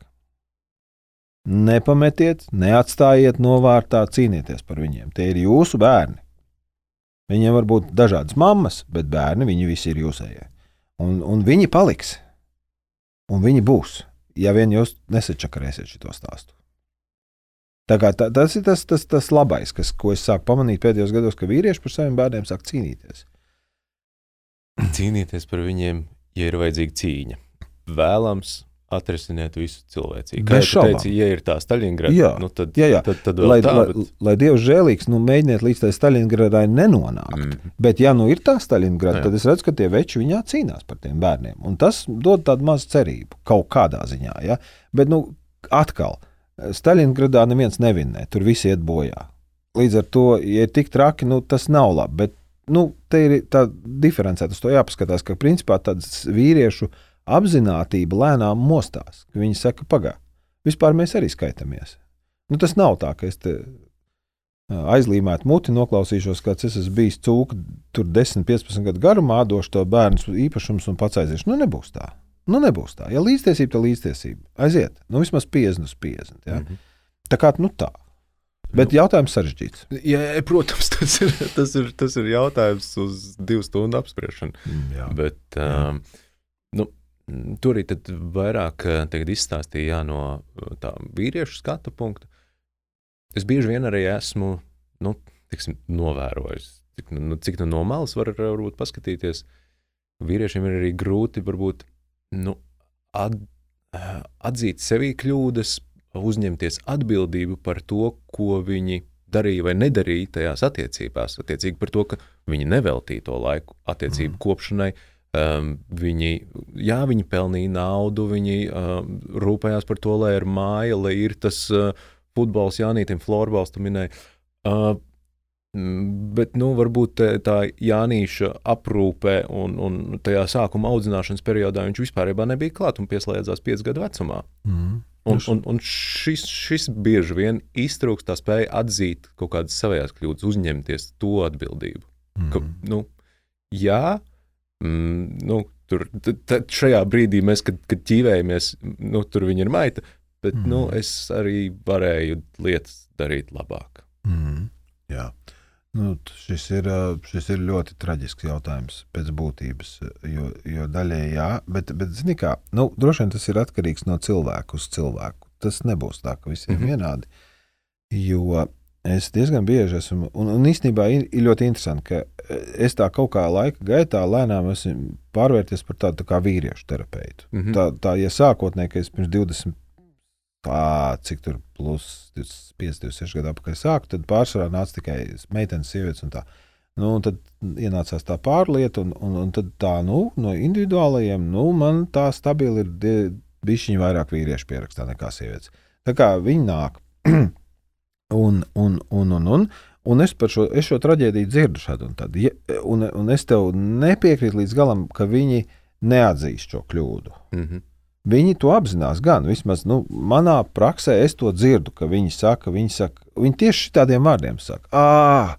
Nepametiet, neatstājiet novārtā, cīnieties par viņiem. Tie ir jūsu bērni. Viņiem var būt dažādas mammas, bet bērni, viņi visi ir jūsējie. Un viņi paliks. Un viņi būs, ja vien jūs nesačakarēsiet šito stāstu. Tā kā tas ir tas labais, ko es sāku pamanīt pēdējos gados, ka vīrieši par saviem bērniem sāk cīnīties. Cīnīties par viņiem, ja ir vajadzīga cīņa. Vēlams atrisiniet visu cilvēcību. Kā tu teici, ja ir tā Staļingrada, tad vēl tā. Lai Dievs žēlīgs, mēģiniet līdz tai Staļingradai nenonākt. Bet ja ir tā Staļingrada, tad es redzu, ka tie veči viņā cīnās par tiem bērniem. Un tas dod tādu mazu cerību, kaut kādā ziņā. Ja? Bet atkal, Staļingradā neviens nevinnē, tur visi iet bojā. Līdz ar to, ja ir tik traki, tas nav labi. Bet te ir tā diferencēta. Uz to jāpaskatās, ka principā tāds vīriešu apzinātība lēnām mostās. Viņi saka, pagā, vispār mēs arī skaitamies. Tas nav tā, ka es te aizlīmētu muti, noklausīšos, kāds es esmu bijis cūka tur 10-15 gadu garumā, došu to bērnu īpašums un pats aiziešu. Nebūs tā. Nebūs tā. Ja līdztiesība, tad līdztiesība. Aiziet. Vismaz 50-50. Ja? Tā kā, tā. Bet jautājums sarežģīts. Jā, protams, tas ir jautājums uz 2 stundu apspriešanu. Jā. Bet tur arī tad vairāk tagad izstāstīja no tā vīriešu skatu punkta. Es bieži vien arī esmu, novērojis, cik no malas varbūt paskatīties. Vīriešiem ir arī grūti varbūt atzīt sevī kļūdas, uzņemties atbildību par to, ko viņi darīja vai nedarīja tajās attiecībās. Attiecīgi par to, ka viņi neveltīja to laiku attiecību kopšanai. Viņi pelnīja naudu, viņi rūpējās par to, lai ir māja, lai ir tas futbols Jānītim, florbals, tu minēji. Bet, varbūt tā Jānīša aprūpe un tajā sākuma audzināšanas periodā viņš vispārībā nebija klāt un pieslēdzās 5 gadu vecumā. Un šis bieži vien iztrūkst tā spēja atzīt kaut kādas savējās kļūdas, uzņemties to atbildību. Ka, tur šajā brīdī mēs, kad ķīvējamies, tur viņa ir maita, bet, es arī varēju lietas darīt labāk. Jā. Šis ir ļoti traģisks jautājums pēc būtības, jo daļēji jā, bet zini kā, droši vien tas ir atkarīgs no cilvēku uz cilvēku. Tas nebūs tā, ka visi ir vienādi, jo es diezgan bieži esmu, un īstenībā ir ļoti interesanti, ka es tā kaut kā laika gaitā lēnām esmu pārvērties par tādu tā kā vīriešu terapeitu. Tā, ja sākotnēji, ka es pirms 20, cik tur plus 25, 26 gadu apakaļ sāku, tad pārsvarā nāca tikai meitenes, sievietes un tā. Tad ienācās tā pārlieta, un tad tā, no individuālajiem, man tā stabili ir bišķiņi vairāk vīriešu pierakstā nekā sievietes. Tā kā viņi nāk, un es šo traģēdiju dzirdu šādu un tad, un es tev nepiekrītu līdz galam, ka viņi neatzīst šo kļūdu. Viņi to apzinās gan, vismaz, manā praksē es to dzirdu, ka viņi tieši šitādiem vārdiem saka,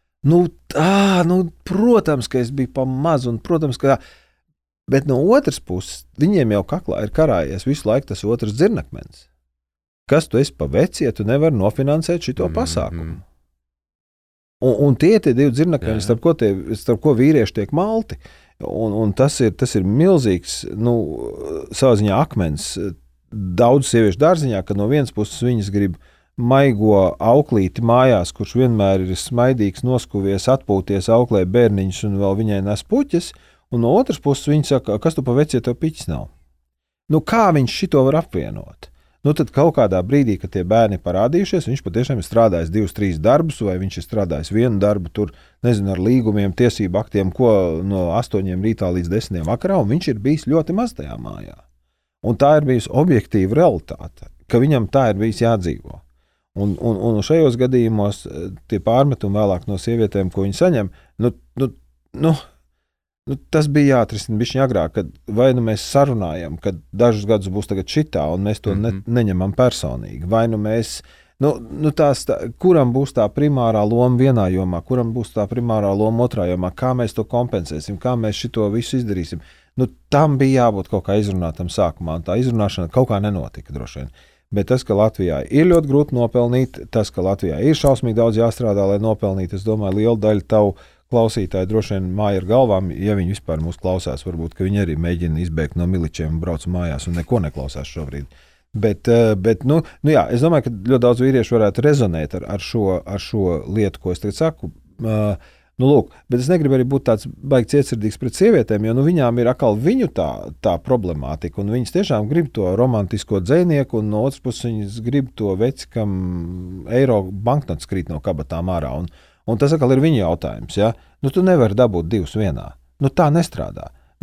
protams, ka es biju pa maz, un protams, ka bet no otras puses, viņiem jau kaklā ir karājies visu laiku tas otrs dzirnakmens. Kas tu esi pa veci, ja tu nevari nofinansēt šito pasākumu? Un tie divi dzirnakmeņi, starp ko vīrieši tiek malti. Un tas ir milzīgs, savā ziņā akmens daudz sieviešu dārziņā, kad no vienas puses viņas grib maigo auklīti mājās, kurš vienmēr ir smaidīgs, noskuvies, atpūties, auklē bērniņš un vēl viņai nes puķes, un no otras puses viņa saka, kas tu pa veci, ja tev piķis nav? Kā viņš šito var apvienot? Tad kaut kādā brīdī, kad tie bērni parādījušies, viņš patiešām ir strādājis 2-3 darbus, vai viņš ir strādājis vienu darbu tur, ar līgumiem, tiesību aktiem, ko no 8 rītā līdz 10 vakarā, un viņš ir bijis ļoti maz tajā mājā. Un tā ir bijusi objektīva realitāte, ka viņam tā ir bijis jādzīvo. Un šajos gadījumos tie pārmetumi vēlāk no sievietēm, ko viņi saņem, tas bija jāatrisina bišķiņ agrāk, kad vai mēs sarunājam, kad dažus gadus būs tagad šitā, un mēs to neņemam personīgi, vai mēs, kuram būs tā primārā loma vienā jomā, kuram būs tā primārā loma otrā jomā, kā mēs to kompensēsim, kā mēs šito visu izdarīsim. Tam bija jābūt kaut kā izrunātam sākumā, un tā izrunāšana kaut kā nenotika droši vien. Bet tas, ka Latvijā ir ļoti grūti nopelnīt, tas, ka Latvijā ir šausmīgi daudz jāstrādā, lai nopelnītu, es domāju, liela daļa tavu klausītāji droši vien māja ar galvām, ja viņi vispār mūs klausās, varbūt, ka viņi arī mēģina izbēgt no miličiem un brauc mājās un neko neklausās šobrīd. Bet jā, es domāju, ka ļoti daudz vīriešu varētu rezonēt ar šo lietu, ko es tagad saku. Bet es negribu arī būt tāds baigi cietsirdīgs pret sievietēm, jo viņām ir atkal viņu tā problemātika, un viņas tiešām grib to romantisko dzejnieku, un no otras puses viņas grib to veci, kam eiro banknotes krīt no kabatām ārā. Un tas atkal ir viņa jautājums. Ja? Tu nevari dabūt divus vienā. Tā nestrādā.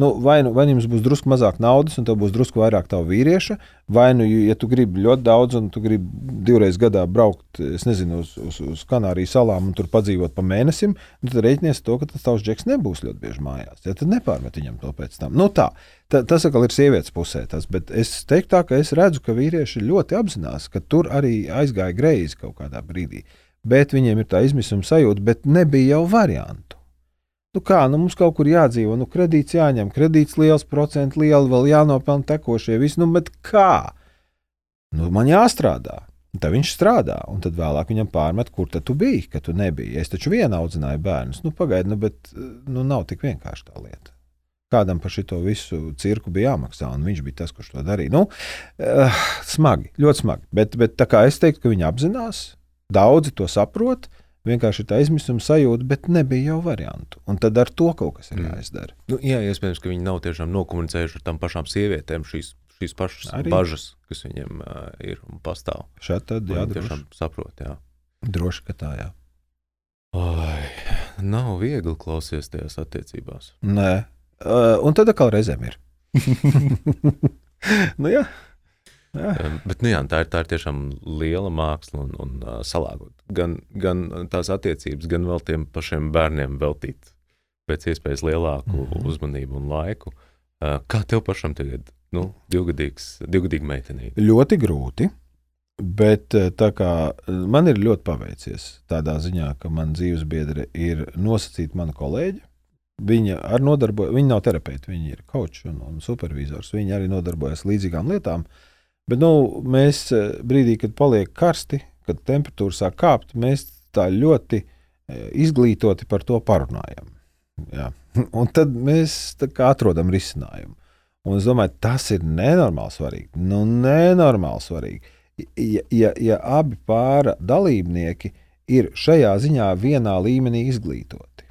vai jums būs drusku mazāk naudas, un tev būs drusku vairāk tavu vīrieša, vai ja tu gribi ļoti daudz, un tu gribi 2 reizes gadā braukt, es nezinu, uz Kanāriju salām un tur padzīvot pa mēnesim, tad rēķinies to, ka tas tavs džeks nebūs ļoti bieži mājās. Ja, tad nepārmet viņam to pēc tam. Tas atkal ir sievietes pusē, bet es teiktu tā, ka es redzu, ka vīrieši ļoti apzinās, ka tur arī aizgāja greizi kaut kādā brīdī, bet viņiem ir tā izmisuma sajūta, bet nebija jau variantu. Mums kaut kur jādzīvo, kredīts jāņem, kredīts liels, procentu liela, vēl jānopelna tekošie, visu, bet kā? Man jāstrādā. Tad viņš strādā, un tad vēlāk viņam pārmet, kur tad tu biji, ka tu nebija. Es taču viena audzināju bērnus, pagaidi, bet nav tik vienkārši tā lieta. Kādam par šito visu cirku bija jāmaksā, un viņš bija tas, kurš to darīja. Smagi, ļoti smagi, bet tā kā es teiktu, ka viņi apzinās, daudzi to saprot, vienkārši ir tā izmisuma sajūta, bet nebija jau variantu. Un tad ar to kaut kas ir jāizdara. Jā, iespējams, ka viņi nav tiešām nokomunicējuši ar tām pašām sievietēm šīs pašas arī bažas, kas viņiem ir un pastāv. Šādi tad, jā, droši. Tiešām saprot, jā. Droši, ka tā, jā. Nav viegli klausies tajās attiecībās. Nē. Un tad atkal reizēm ir. Jā. Jā. Bet tā ir tiešām liela māksla un salāgot. Gan tās attiecības, gan vēl tiem pašiem bērniem veltīt pēc iespējas lielāku uzmanību un laiku. Kā tev pašam tagad, divgadīga meitenīte? Ļoti grūti, bet tā kā man ir ļoti paveicies tādā ziņā, ka man dzīvesbiedre ir nosacīta mana kolēģa. Viņa nav terapeiti, viņa ir coach un supervizors. Viņa arī nodarbojas līdzīgām lietām. Bet mēs brīdī, kad paliek karsti, kad temperatūra sāk kāpt, mēs tā ļoti izglītoti par to parunājam. Jā. Un tad mēs tā kā atrodam risinājumu. Un es domāju, tas ir nenormāli svarīgi. Nenormāli svarīgi. Ja abi pāra dalībnieki ir šajā ziņā vienā līmenī izglītoti.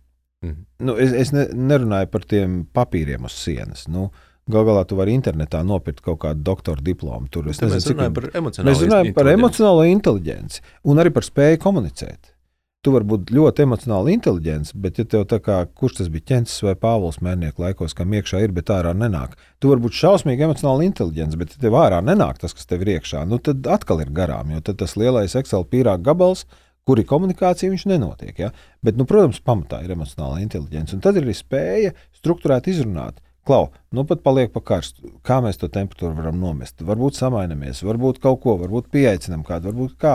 Es nerunāju par tiem papīriem uz sienas. Galā tu vari internetā nopirkt kaut kādu doktora diplomu. Mēs runājam par emocionālo inteliģenci un arī par spēju komunicēt. Tu vari būt ļoti emocionāli inteliģents, bet ja tev tā kā, kurš tas bija Ķencis vai Pāvils Mērnieku laikos, kam iekšā ir, bet ārā nenāk. Tu vari būt šausmīgi emocionāli inteliģents, bet ja tev ārā nenāk tas, kas tev ir iekšā, tad atkal ir garām, jo tad tas lielais Excel pīrāga gabals, kuri komunikācija viņš nenotiek. Ja? Bet, protams, pamatā ir emocionāla inteliģence. Un tad ir arī spēja strukturēt izrunāt. Klau, pat paliek pa karstu. Kā mēs to temperatūru varam nomest? Varbūt samainamies, varbūt kaut ko, varbūt pieaicinam kādu, varbūt kā.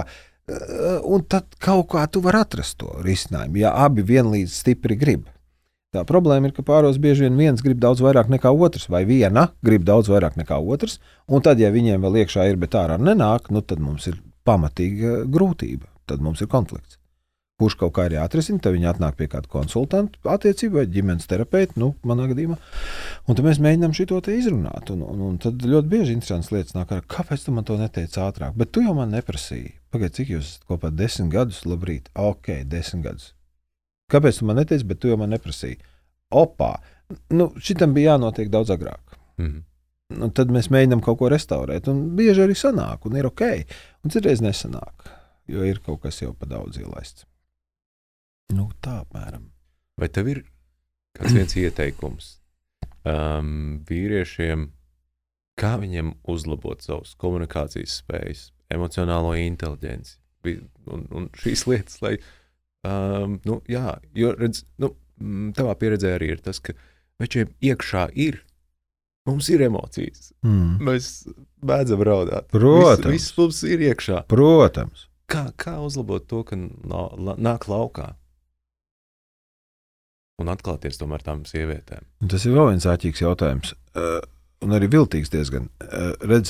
Un tad kaut kā tu vari atrast to risinājumu, ja abi vienlīdz stipri grib. Tā problēma ir, ka pāros bieži vien viens grib daudz vairāk nekā otrs, vai viena grib daudz vairāk nekā otrs, un tad, ja viņiem vēl iekšā ir, bet ārā nenāk, tad mums ir pamatīga grūtība, tad mums ir konflikts. Kurš kaut kā ir jāatrisina, tad viņi atnāk pie kāda konsultanta attiecību vai ģimenes terapeita, manā gadījumā, un tad mēs mēģinām šito te izrunāt, un tad ļoti bieži interesants lietas nāk, kāpēc tu man to neteici ātrāk, bet tu jau man neprasīji. Pagaid, cik jūs esat kopā 10 gadus, labrīt, 10 gadus. Kāpēc tu man neteici, bet tu jau man neprasīji? Šitam bija jānotiek daudz agrāk. Tad mēs mēģinām kaut ko restaurēt, un bieži arī sanāk, un ir ok, un citreiz nesanāk, jo ir kaut kas jau pa daudz ielaists. Tā apmēram. Vai tev ir kāds viens ieteikums vīriešiem, kā viņiem uzlabot savus komunikācijas spējas, emocionālo inteliģenci un šīs lietas, lai, jo redz, tavā pieredzē arī ir tas, ka večiem iekšā mums ir emocijas. Mēs bēdzam raudāt. Protams. Viss mums ir iekšā. Protams. Kā uzlabot to, ka nāk laukā? Un atklāties tomēr tām sievietēm. Tas ir vēl viens āķīgs jautājums. Un arī viltīgs diezgan. Redz,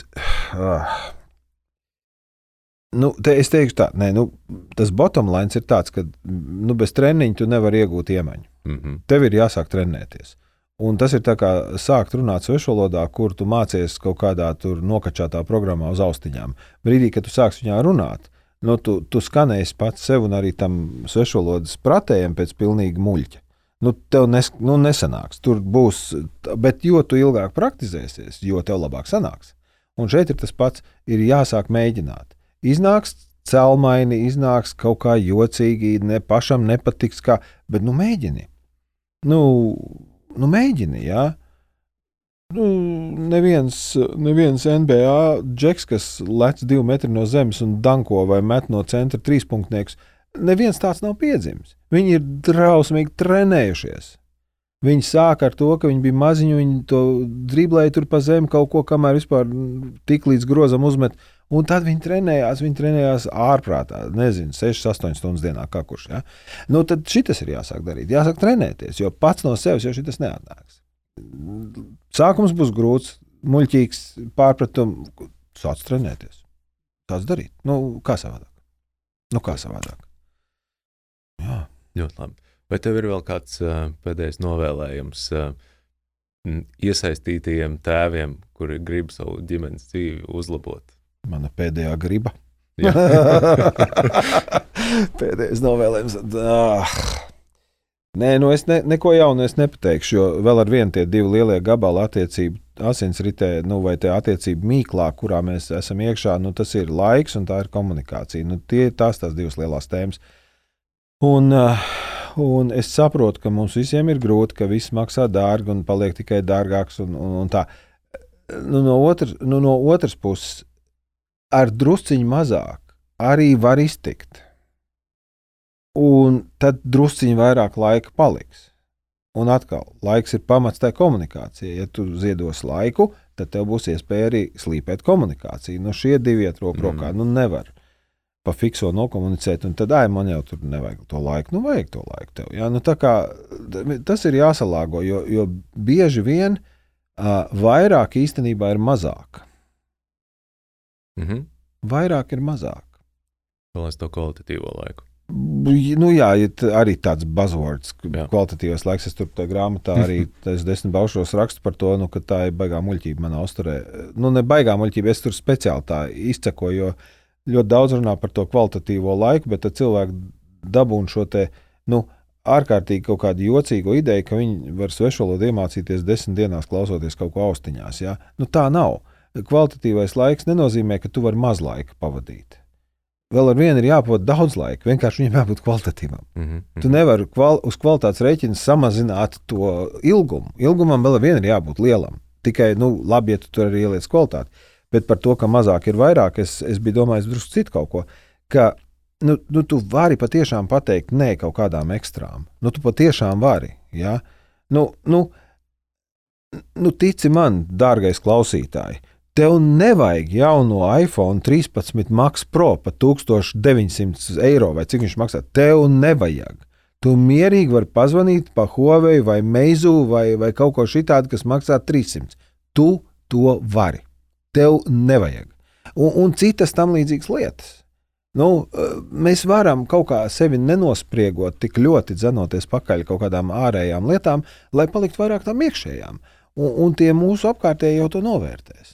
es teikšu tā, tas bottom line ir tāds, ka bez treniņa tu nevar iegūt iemaņu. Tev ir jāsāk trenēties. Un tas ir tā kā sākt runāt svešvalodā, kur tu mācies kaut kādā tur nokačātā programmā uz austiņām. Brīdī, kad tu sāks viņā runāt, tu skanēsi pats sev un arī tam svešvalodas pratējiem pēc pilnīgi muļķa. Tev nesanāks. Tur būs, bet jo tu ilgāk praktizēsies, jo tev labāk sanāks. Un šeit ir tas pats, ir jāsāk mēģināt. Iznāks celmaini, iznāks kaut kā jocīgi, pašam nepatiks kā, bet mēģini. Mēģini, jā. Neviens NBA džeks, kas lec 2 metri no zemes un danko vai met no centra trīspunktniekus, neviens tāds nav piedzimis. Viņi ir drausmīgi trenējušies. Viņi sāka ar to, ka viņi bija maziņi, viņi to driblēja tur pa zemi kaut ko, kamēr vispār tik līdz grozam uzmet. Un tad viņi trenējās ārprātā, nezinu, 6-8 stundas dienā, kā kurš. Ja? Nu, tad šitas ir jāsāk darīt, jāsāk trenēties, jo pats no sevis jau šitas neatnāks. Sākums būs grūts, muļķīgs, pārpratums. Sāc trenēties. Sāc darīt. Kā savādāk? Jā. Ļoti labi. Vai tev ir vēl kāds pēdējais novēlējums iesaistītajiem tēviem, kuri grib savu ģimenes dzīvi uzlabot? Mana pēdējā griba. Pēdējais novēlējums. Nē, es neko jaunu nepateikšu, jo vēl ar vienu tie 2 lielie gabali attiecību asinsritē, vai tie attiecību mīklā, kurā mēs esam iekšā, tas ir laiks un tā ir komunikācija. Tās 2 lielās tēmas. Un es saprotu, ka mums visiem ir grūti, ka viss maksā dārgi un paliek tikai dārgāks un tā. No otras puses, ar drusciņu mazāk arī var iztikt. Un tad drusciņi vairāk laika paliks. Un atkal, laiks ir pamats tai komunikācijai. Ja tu ziedos laiku, tad tev būs iespēja arī slīpēt komunikāciju. Šie 2 iet roku rokā. Nevar pa fikso nokomunicēt, un tad, man jau tur nevajag to laiku. Vajag to laiku tev. Ja? Tā kā tas ir jāsalāgo, jo bieži vien vairāk īstenībā ir mazāk. Vairāk ir mazāk. Vēl es to kvalitatīvo laiku. Jā, arī tāds buzzwords, kvalitatīvais laiks. Es tur tā grāmatā arī 10 baušos rakstu par to, ka tā ir baigā muļķība manā uzturē. Ne baigā muļķība, es tur speciāli tā izcekoju, jo ļoti daudz runā par to kvalitatīvo laiku, bet tad cilvēki dabūna šo te, ārkārtīgi kaut kādu jocīgu ideju, ka viņi var svešvalodu iemācīties 10 dienās klausoties kaut ko austiņās. Ja? Tā nav. Kvalitatīvais laiks nenozīmē, ka tu vari maz laika pavadīt. Vēl ar vienu ir jāpavada daudz laika, vienkārši viņam jābūt kvalitatīvam. Tu nevari uz kvalitātes rēķina samazināt to ilgumu. Ilgumam vēl ar vienu ir jābūt lielam. Tikai, labi, ja tu tur arī ieliec kvalitāti. Bet par to, ka mazāk ir vairāk, es biju domājis drusku citu kaut ko, ka, tu vari patiešām pateikt nē kaut kādām ekstrām. Tu patiešām vari, ja? Tici man, dārgais klausītāji, tev nevajag jauno iPhone 13 Max Pro par 1900 eiro vai cik viņš maksā. Tev nevajag. Tu mierīgi vari pazvanīt pa Huawei vai Meizu vai kaut ko šitādu, kas maksā 300. Tu to vari. Tev nevajag. Un citas tam līdzīgas lietas. Mēs varam kaut kā sevi nenospriegot tik ļoti dzenoties pakaļ kaut kādām ārējām lietām, lai palikt vairāk tām iekšējām. Un tie mūsu apkārtēji jau to novērtēs.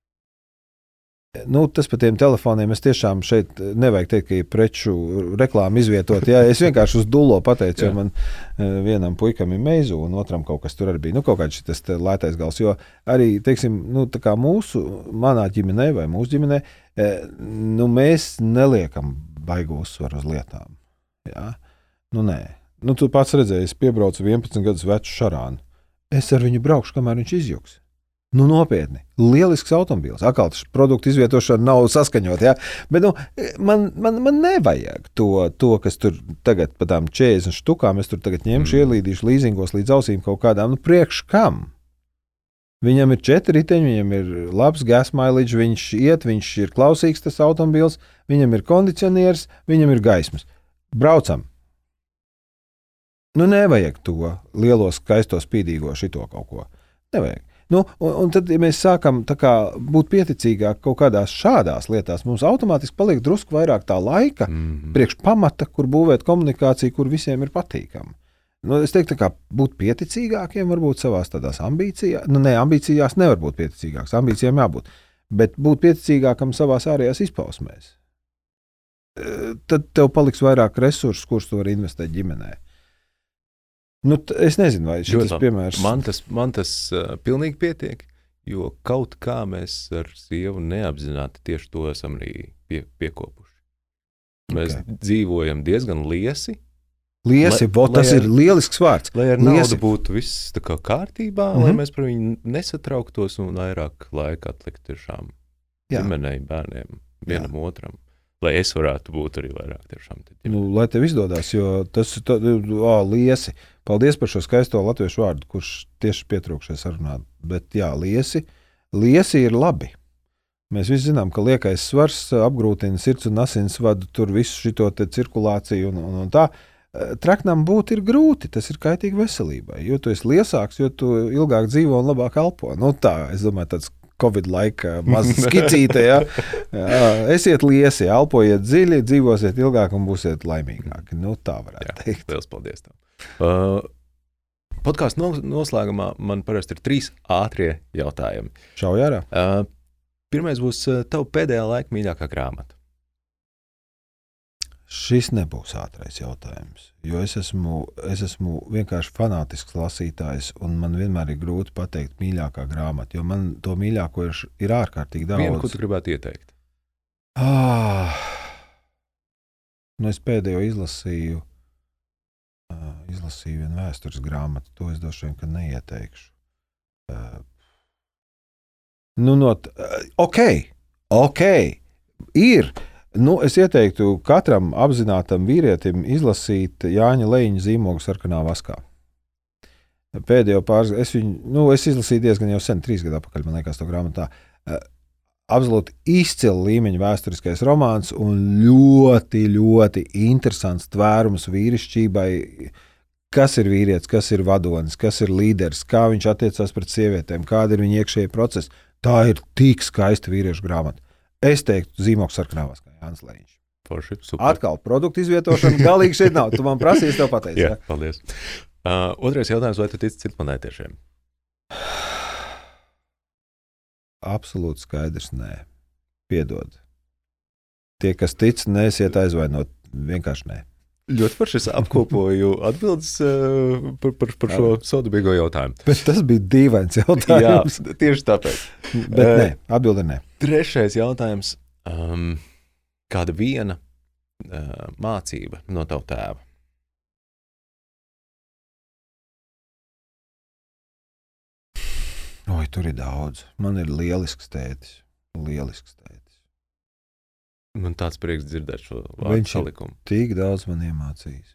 Tas par tiem telefoniem es tiešām šeit nevajag teikt, ka ir preču reklāma izvietot. Jā, es vienkārši uz dullo pateicu, jo man vienam puikam ir Meizu un otram kaut kas tur arī bija. Kaut kāds šitas lētais gals, jo arī, teiksim, tā kā manā ģimenē vai mūsu ģimenē, mēs neliekam baigu uzsvaru uz lietām. Jā? Nē. Tu pats redzēji, es piebraucu 11 gadus vecu Šarānu. Es ar viņu braukšu, kamēr viņš izjuks. Nopietni. Lielisks automobīls. Atkal tas produktu izvietošana nav saskaņot, ja? Bet man nevajag to, kas tur tagad pa tām 40 štukām, es tur tagad ņemšu, ielīdīšu līzingos līdz ausīm kaut kādām. Priekš kam? Viņam ir 4 riteņi, viņam ir labs gas mileage, viņš ir klausīgs tas automobīls, viņam ir kondicionieris, viņam ir gaismas. Braucam. Nevajag to lielo, skaisto, spīdīgo šito kaut ko. Nevajag. Un tad, ja mēs sākam būt pieticīgāk kaut kādās šādās lietās, mums automātiski paliek drusku vairāk tā laika priekš pamata, kur būvēt komunikāciju, kur visiem ir patīkama. Es teiktu, kā būt pieticīgākiem varbūt savās tādās ambīcijās. Ambīcijās nevar būt pieticīgāks, ambīcijām jābūt, bet būt pieticīgākam savās ārējās izpausmēs. Tad tev paliks vairāk resursu, kurus tu vari investēt ģimenē. Es nezinu, vai šis piemērs... Man tas pilnīgi pietiek, jo kaut kā mēs ar sievu neapzināti tieši to esam arī piekopuši. Mēs dzīvojam diezgan liesi, Liesi, tas ir lielisks vārds. Lai ar naudu būtu viss tā kā kārtībā, lai mēs par viņu nesatrauktos un vairāk laika atlikt tiešām ģimenei, bērniem, vienam otram. Lai es varētu būt arī vairāk tiešām. Lai tev izdodās, jo tas liesi. Paldies par šo skaisto latviešu vārdu, kurš tieši pietrūkšais sarunā. Bet jā, liesi ir labi. Mēs visi zinām, ka liekais svars apgrūtina sirds un asinsvadu, tur visu šito te cirkulāciju un tā. Traknam būt ir grūti, tas ir kaitīgi veselībai. Jo tu esi liesāks, jo tu ilgāk dzīvo un labāk elpo. Tā, es domāju, tāds Covid laika maz skicīte, ja. Esiet liesi, elpojiet dziļi, dzīvosiet ilgāk un būsiet laimīgāki. Tā varētu teikt. Liels paldies tev. Podkāstu noslēgumā man parasti ir 3 ātrie jautājumi. Šauj ārā. Pirmais būs tavu pēdējā laika mīļākā grāmata. Šis nebūs ātrais jautājums, jo es esmu vienkārši fanātisks lasītājs, un man vienmēr ir grūti pateikt mīļākā grāmata, jo man to mīļāko ir ārkārtīgi daudz. Vienu, ko tu gribētu ieteikt? Es pēdējo izlasīju vienu vēstures grāmatu, to es droši vien, ka neieteikšu. Ir. Es ieteiktu katram apzinātam vīrietim izlasīt Jāņa Leņa Zīmogu sarkanā vaskā. Pēdējo es izlasīju diezgan jau sen, 3 gadu atpakaļ, man liekas, to grāmatā. Absolūti izcila līmeņa vēsturiskais romāns un ļoti, ļoti interesants tvērums vīrišķībai. Kas ir vīrietis, kas ir vadonis, kas ir līderis, kā viņš attiecās pret sievietēm, kāda ir viņa iekšējie procesi. Tā ir tik skaista vīriešu grāmata. Es teiktu Zīmogs sarkanā vaskā, Jānis Leņš. Forši, super. Atkal, produktu izvietošana galīgi šeit nav. Tu man prasīsi, tev pateici. Jā, paldies. Otrais jautājums, vai tu tici citplanētiešiem? Absolūti skaidrs, nē. Piedod. Tie, kas tic, neesiet aizvainot, vienkārši nē. Ļoti forši es apkopoju atbildes par šo sodabīgo jautājumu. Bet tas bija dīvains jautājums. Jā, tieši tāpēc. Bet nē, atbilde nē. Trešais jautājums. Kāda viena mācība no tava tēva? Tur ir daudz. Man ir lielisks tētis. Man tāds prieks dzirdēt šo vārdu salikumu. Viņš tik daudz man iemācījis.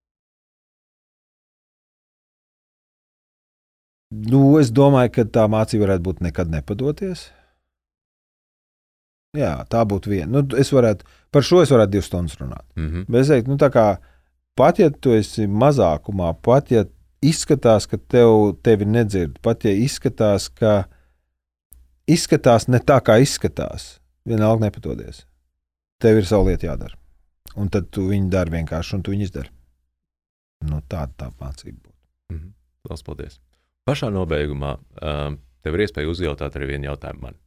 Es domāju, ka tā mācība varētu būt nekad nepadoties. Jā, tā būtu viena. Par šo es varētu 2 stundas runāt. Bet es teiktu, tā kā pat ja tu esi mazākumā, pat ja izskatās, ka tevi nedzird, pat ja izskatās ne tā, kā izskatās, vienalga nepadodies. Tev ir savu lietu jādara. Un tad tu viņu dari vienkārši, un tu viņu izdari. Tāda mācība būtu. Lielas paldies. Pašā nobeigumā tev ir iespēja uzjautāt arī vienu jautājumu man.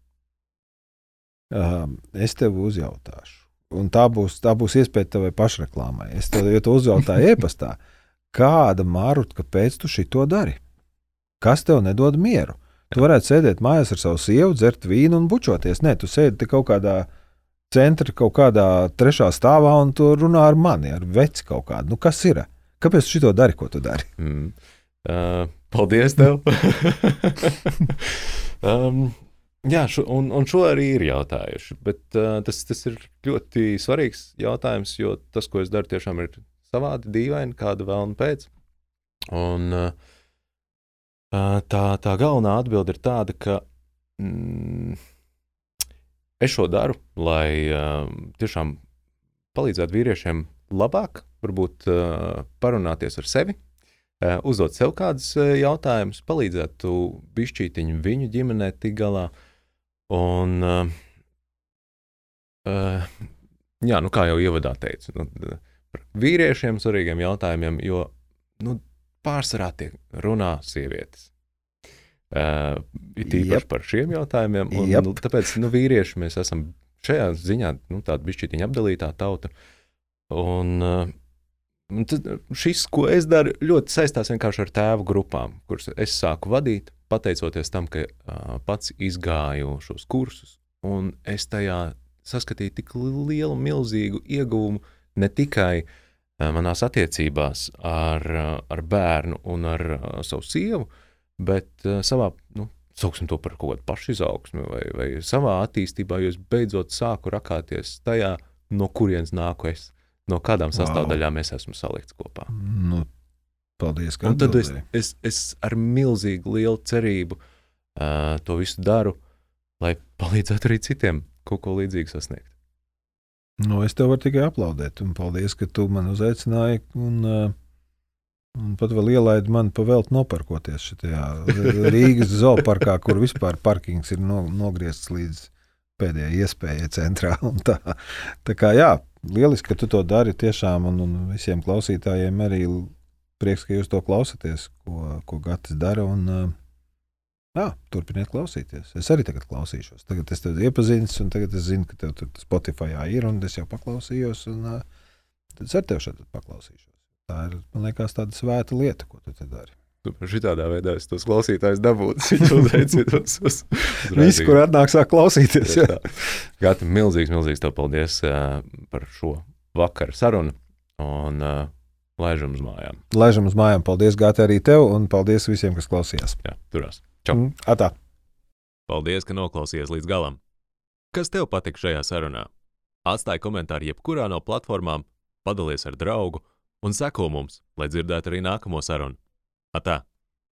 Es tev uzjautāšu. Un tā būs iespēja tevai pašreklāmai. Jo tu uzjautāji e-pastā, kāda marutka, kāpēc tu šito dari? Kas tev nedod mieru? Tu varētu sēdēt mājās ar savu sievu, dzert vīnu un bučoties. Nē, tu sēdi te kaut kādā centra, kaut kādā 3. stāvā un tu runā ar mani, ar veci kaut kādu. Kas ir? Kāpēc tu šito dari, ko tu dari? Paldies tev! Jā, un šo arī ir jautājuši, bet tas ir ļoti svarīgs jautājums, jo tas, ko es daru, tiešām ir savādi, dīvaini, kāda vēlna pēc. Un tā galvenā atbilde ir tāda, ka es šo daru, lai tiešām palīdzētu vīriešiem labāk, varbūt parunāties ar sevi, uzdot sev kādus jautājumus, palīdzētu bišķītiņu viņu ģimenē tik galā. Un, kā jau ievadā teicu, par vīriešiem svarīgiem jautājumiem, jo pārsvarā tiek runā sievietes. Ir tīpaši par šiem jautājumiem, un tāpēc vīrieši mēs esam šajā ziņā tāda bišķītiņa apdalītā tauta. Un šis, ko es daru, ļoti saistās vienkārši ar tēvu grupām, kuras es sāku vadīt, pateicoties tam, ka pats izgāju šos kursus, un es tajā saskatīju tik lielu, milzīgu ieguvumu ne tikai manās attiecībās ar bērnu un ar savu sievu, bet savā, sauksim to par kaut kādu pašizaugsmi vai savā attīstībā, jo es beidzot sāku rakāties tajā, no kurienes nāku es, no kādām sastāvdaļām es esmu salikts kopā. Nu, paldies, ka un tad atbildēji. es ar milzīgu lielu cerību to visu daru, lai palīdzētu arī citiem kaut ko līdzīgu sasniegt. Nu, es tev varu tikai aplaudēt, un paldies, ka tu man uzaicināji, un pat vēl ielaidi mani pavelt noparkoties šitajā Rīgas zooparkā, kur vispār parkings ir nogriezts līdz pēdējai iespējai centrā. Un tā kā jā, lieliski, ka tu to dari tiešām, un visiem klausītājiem arī prieks, ka jūs to klausaties, ko Gatis dara, un turpiniet klausīties. Es arī tagad klausīšos. Tagad es tev iepazīstos, un tagad es zinu, ka tev tur Spotifyā ir, un es jau paklausījos, un tad es ar tev šeit paklausīšos. Tā ir, man liekas, tāda svēta lieta, ko tu te dari. Šitādā veidā es tos klausītājus dabūtu. Viņš uzreicinās uz Visi, kur atnāk, sāk klausīties. Gati, milzīgs tev paldies par šo vakaru sarunu, un laižam uz mājām. Laižam uz mājām. Paldies, Gati, arī tev, un paldies visiem, kas klausījās. Jā, turās. Čau. Atā. Paldies, ka noklausījies līdz galam. Kas tev patika šajā sarunā? Atstāj komentāru jebkurā no platformām, padalies ar draugu un seko mums, lai dzirdētu arī nākamo sarunu. Atā!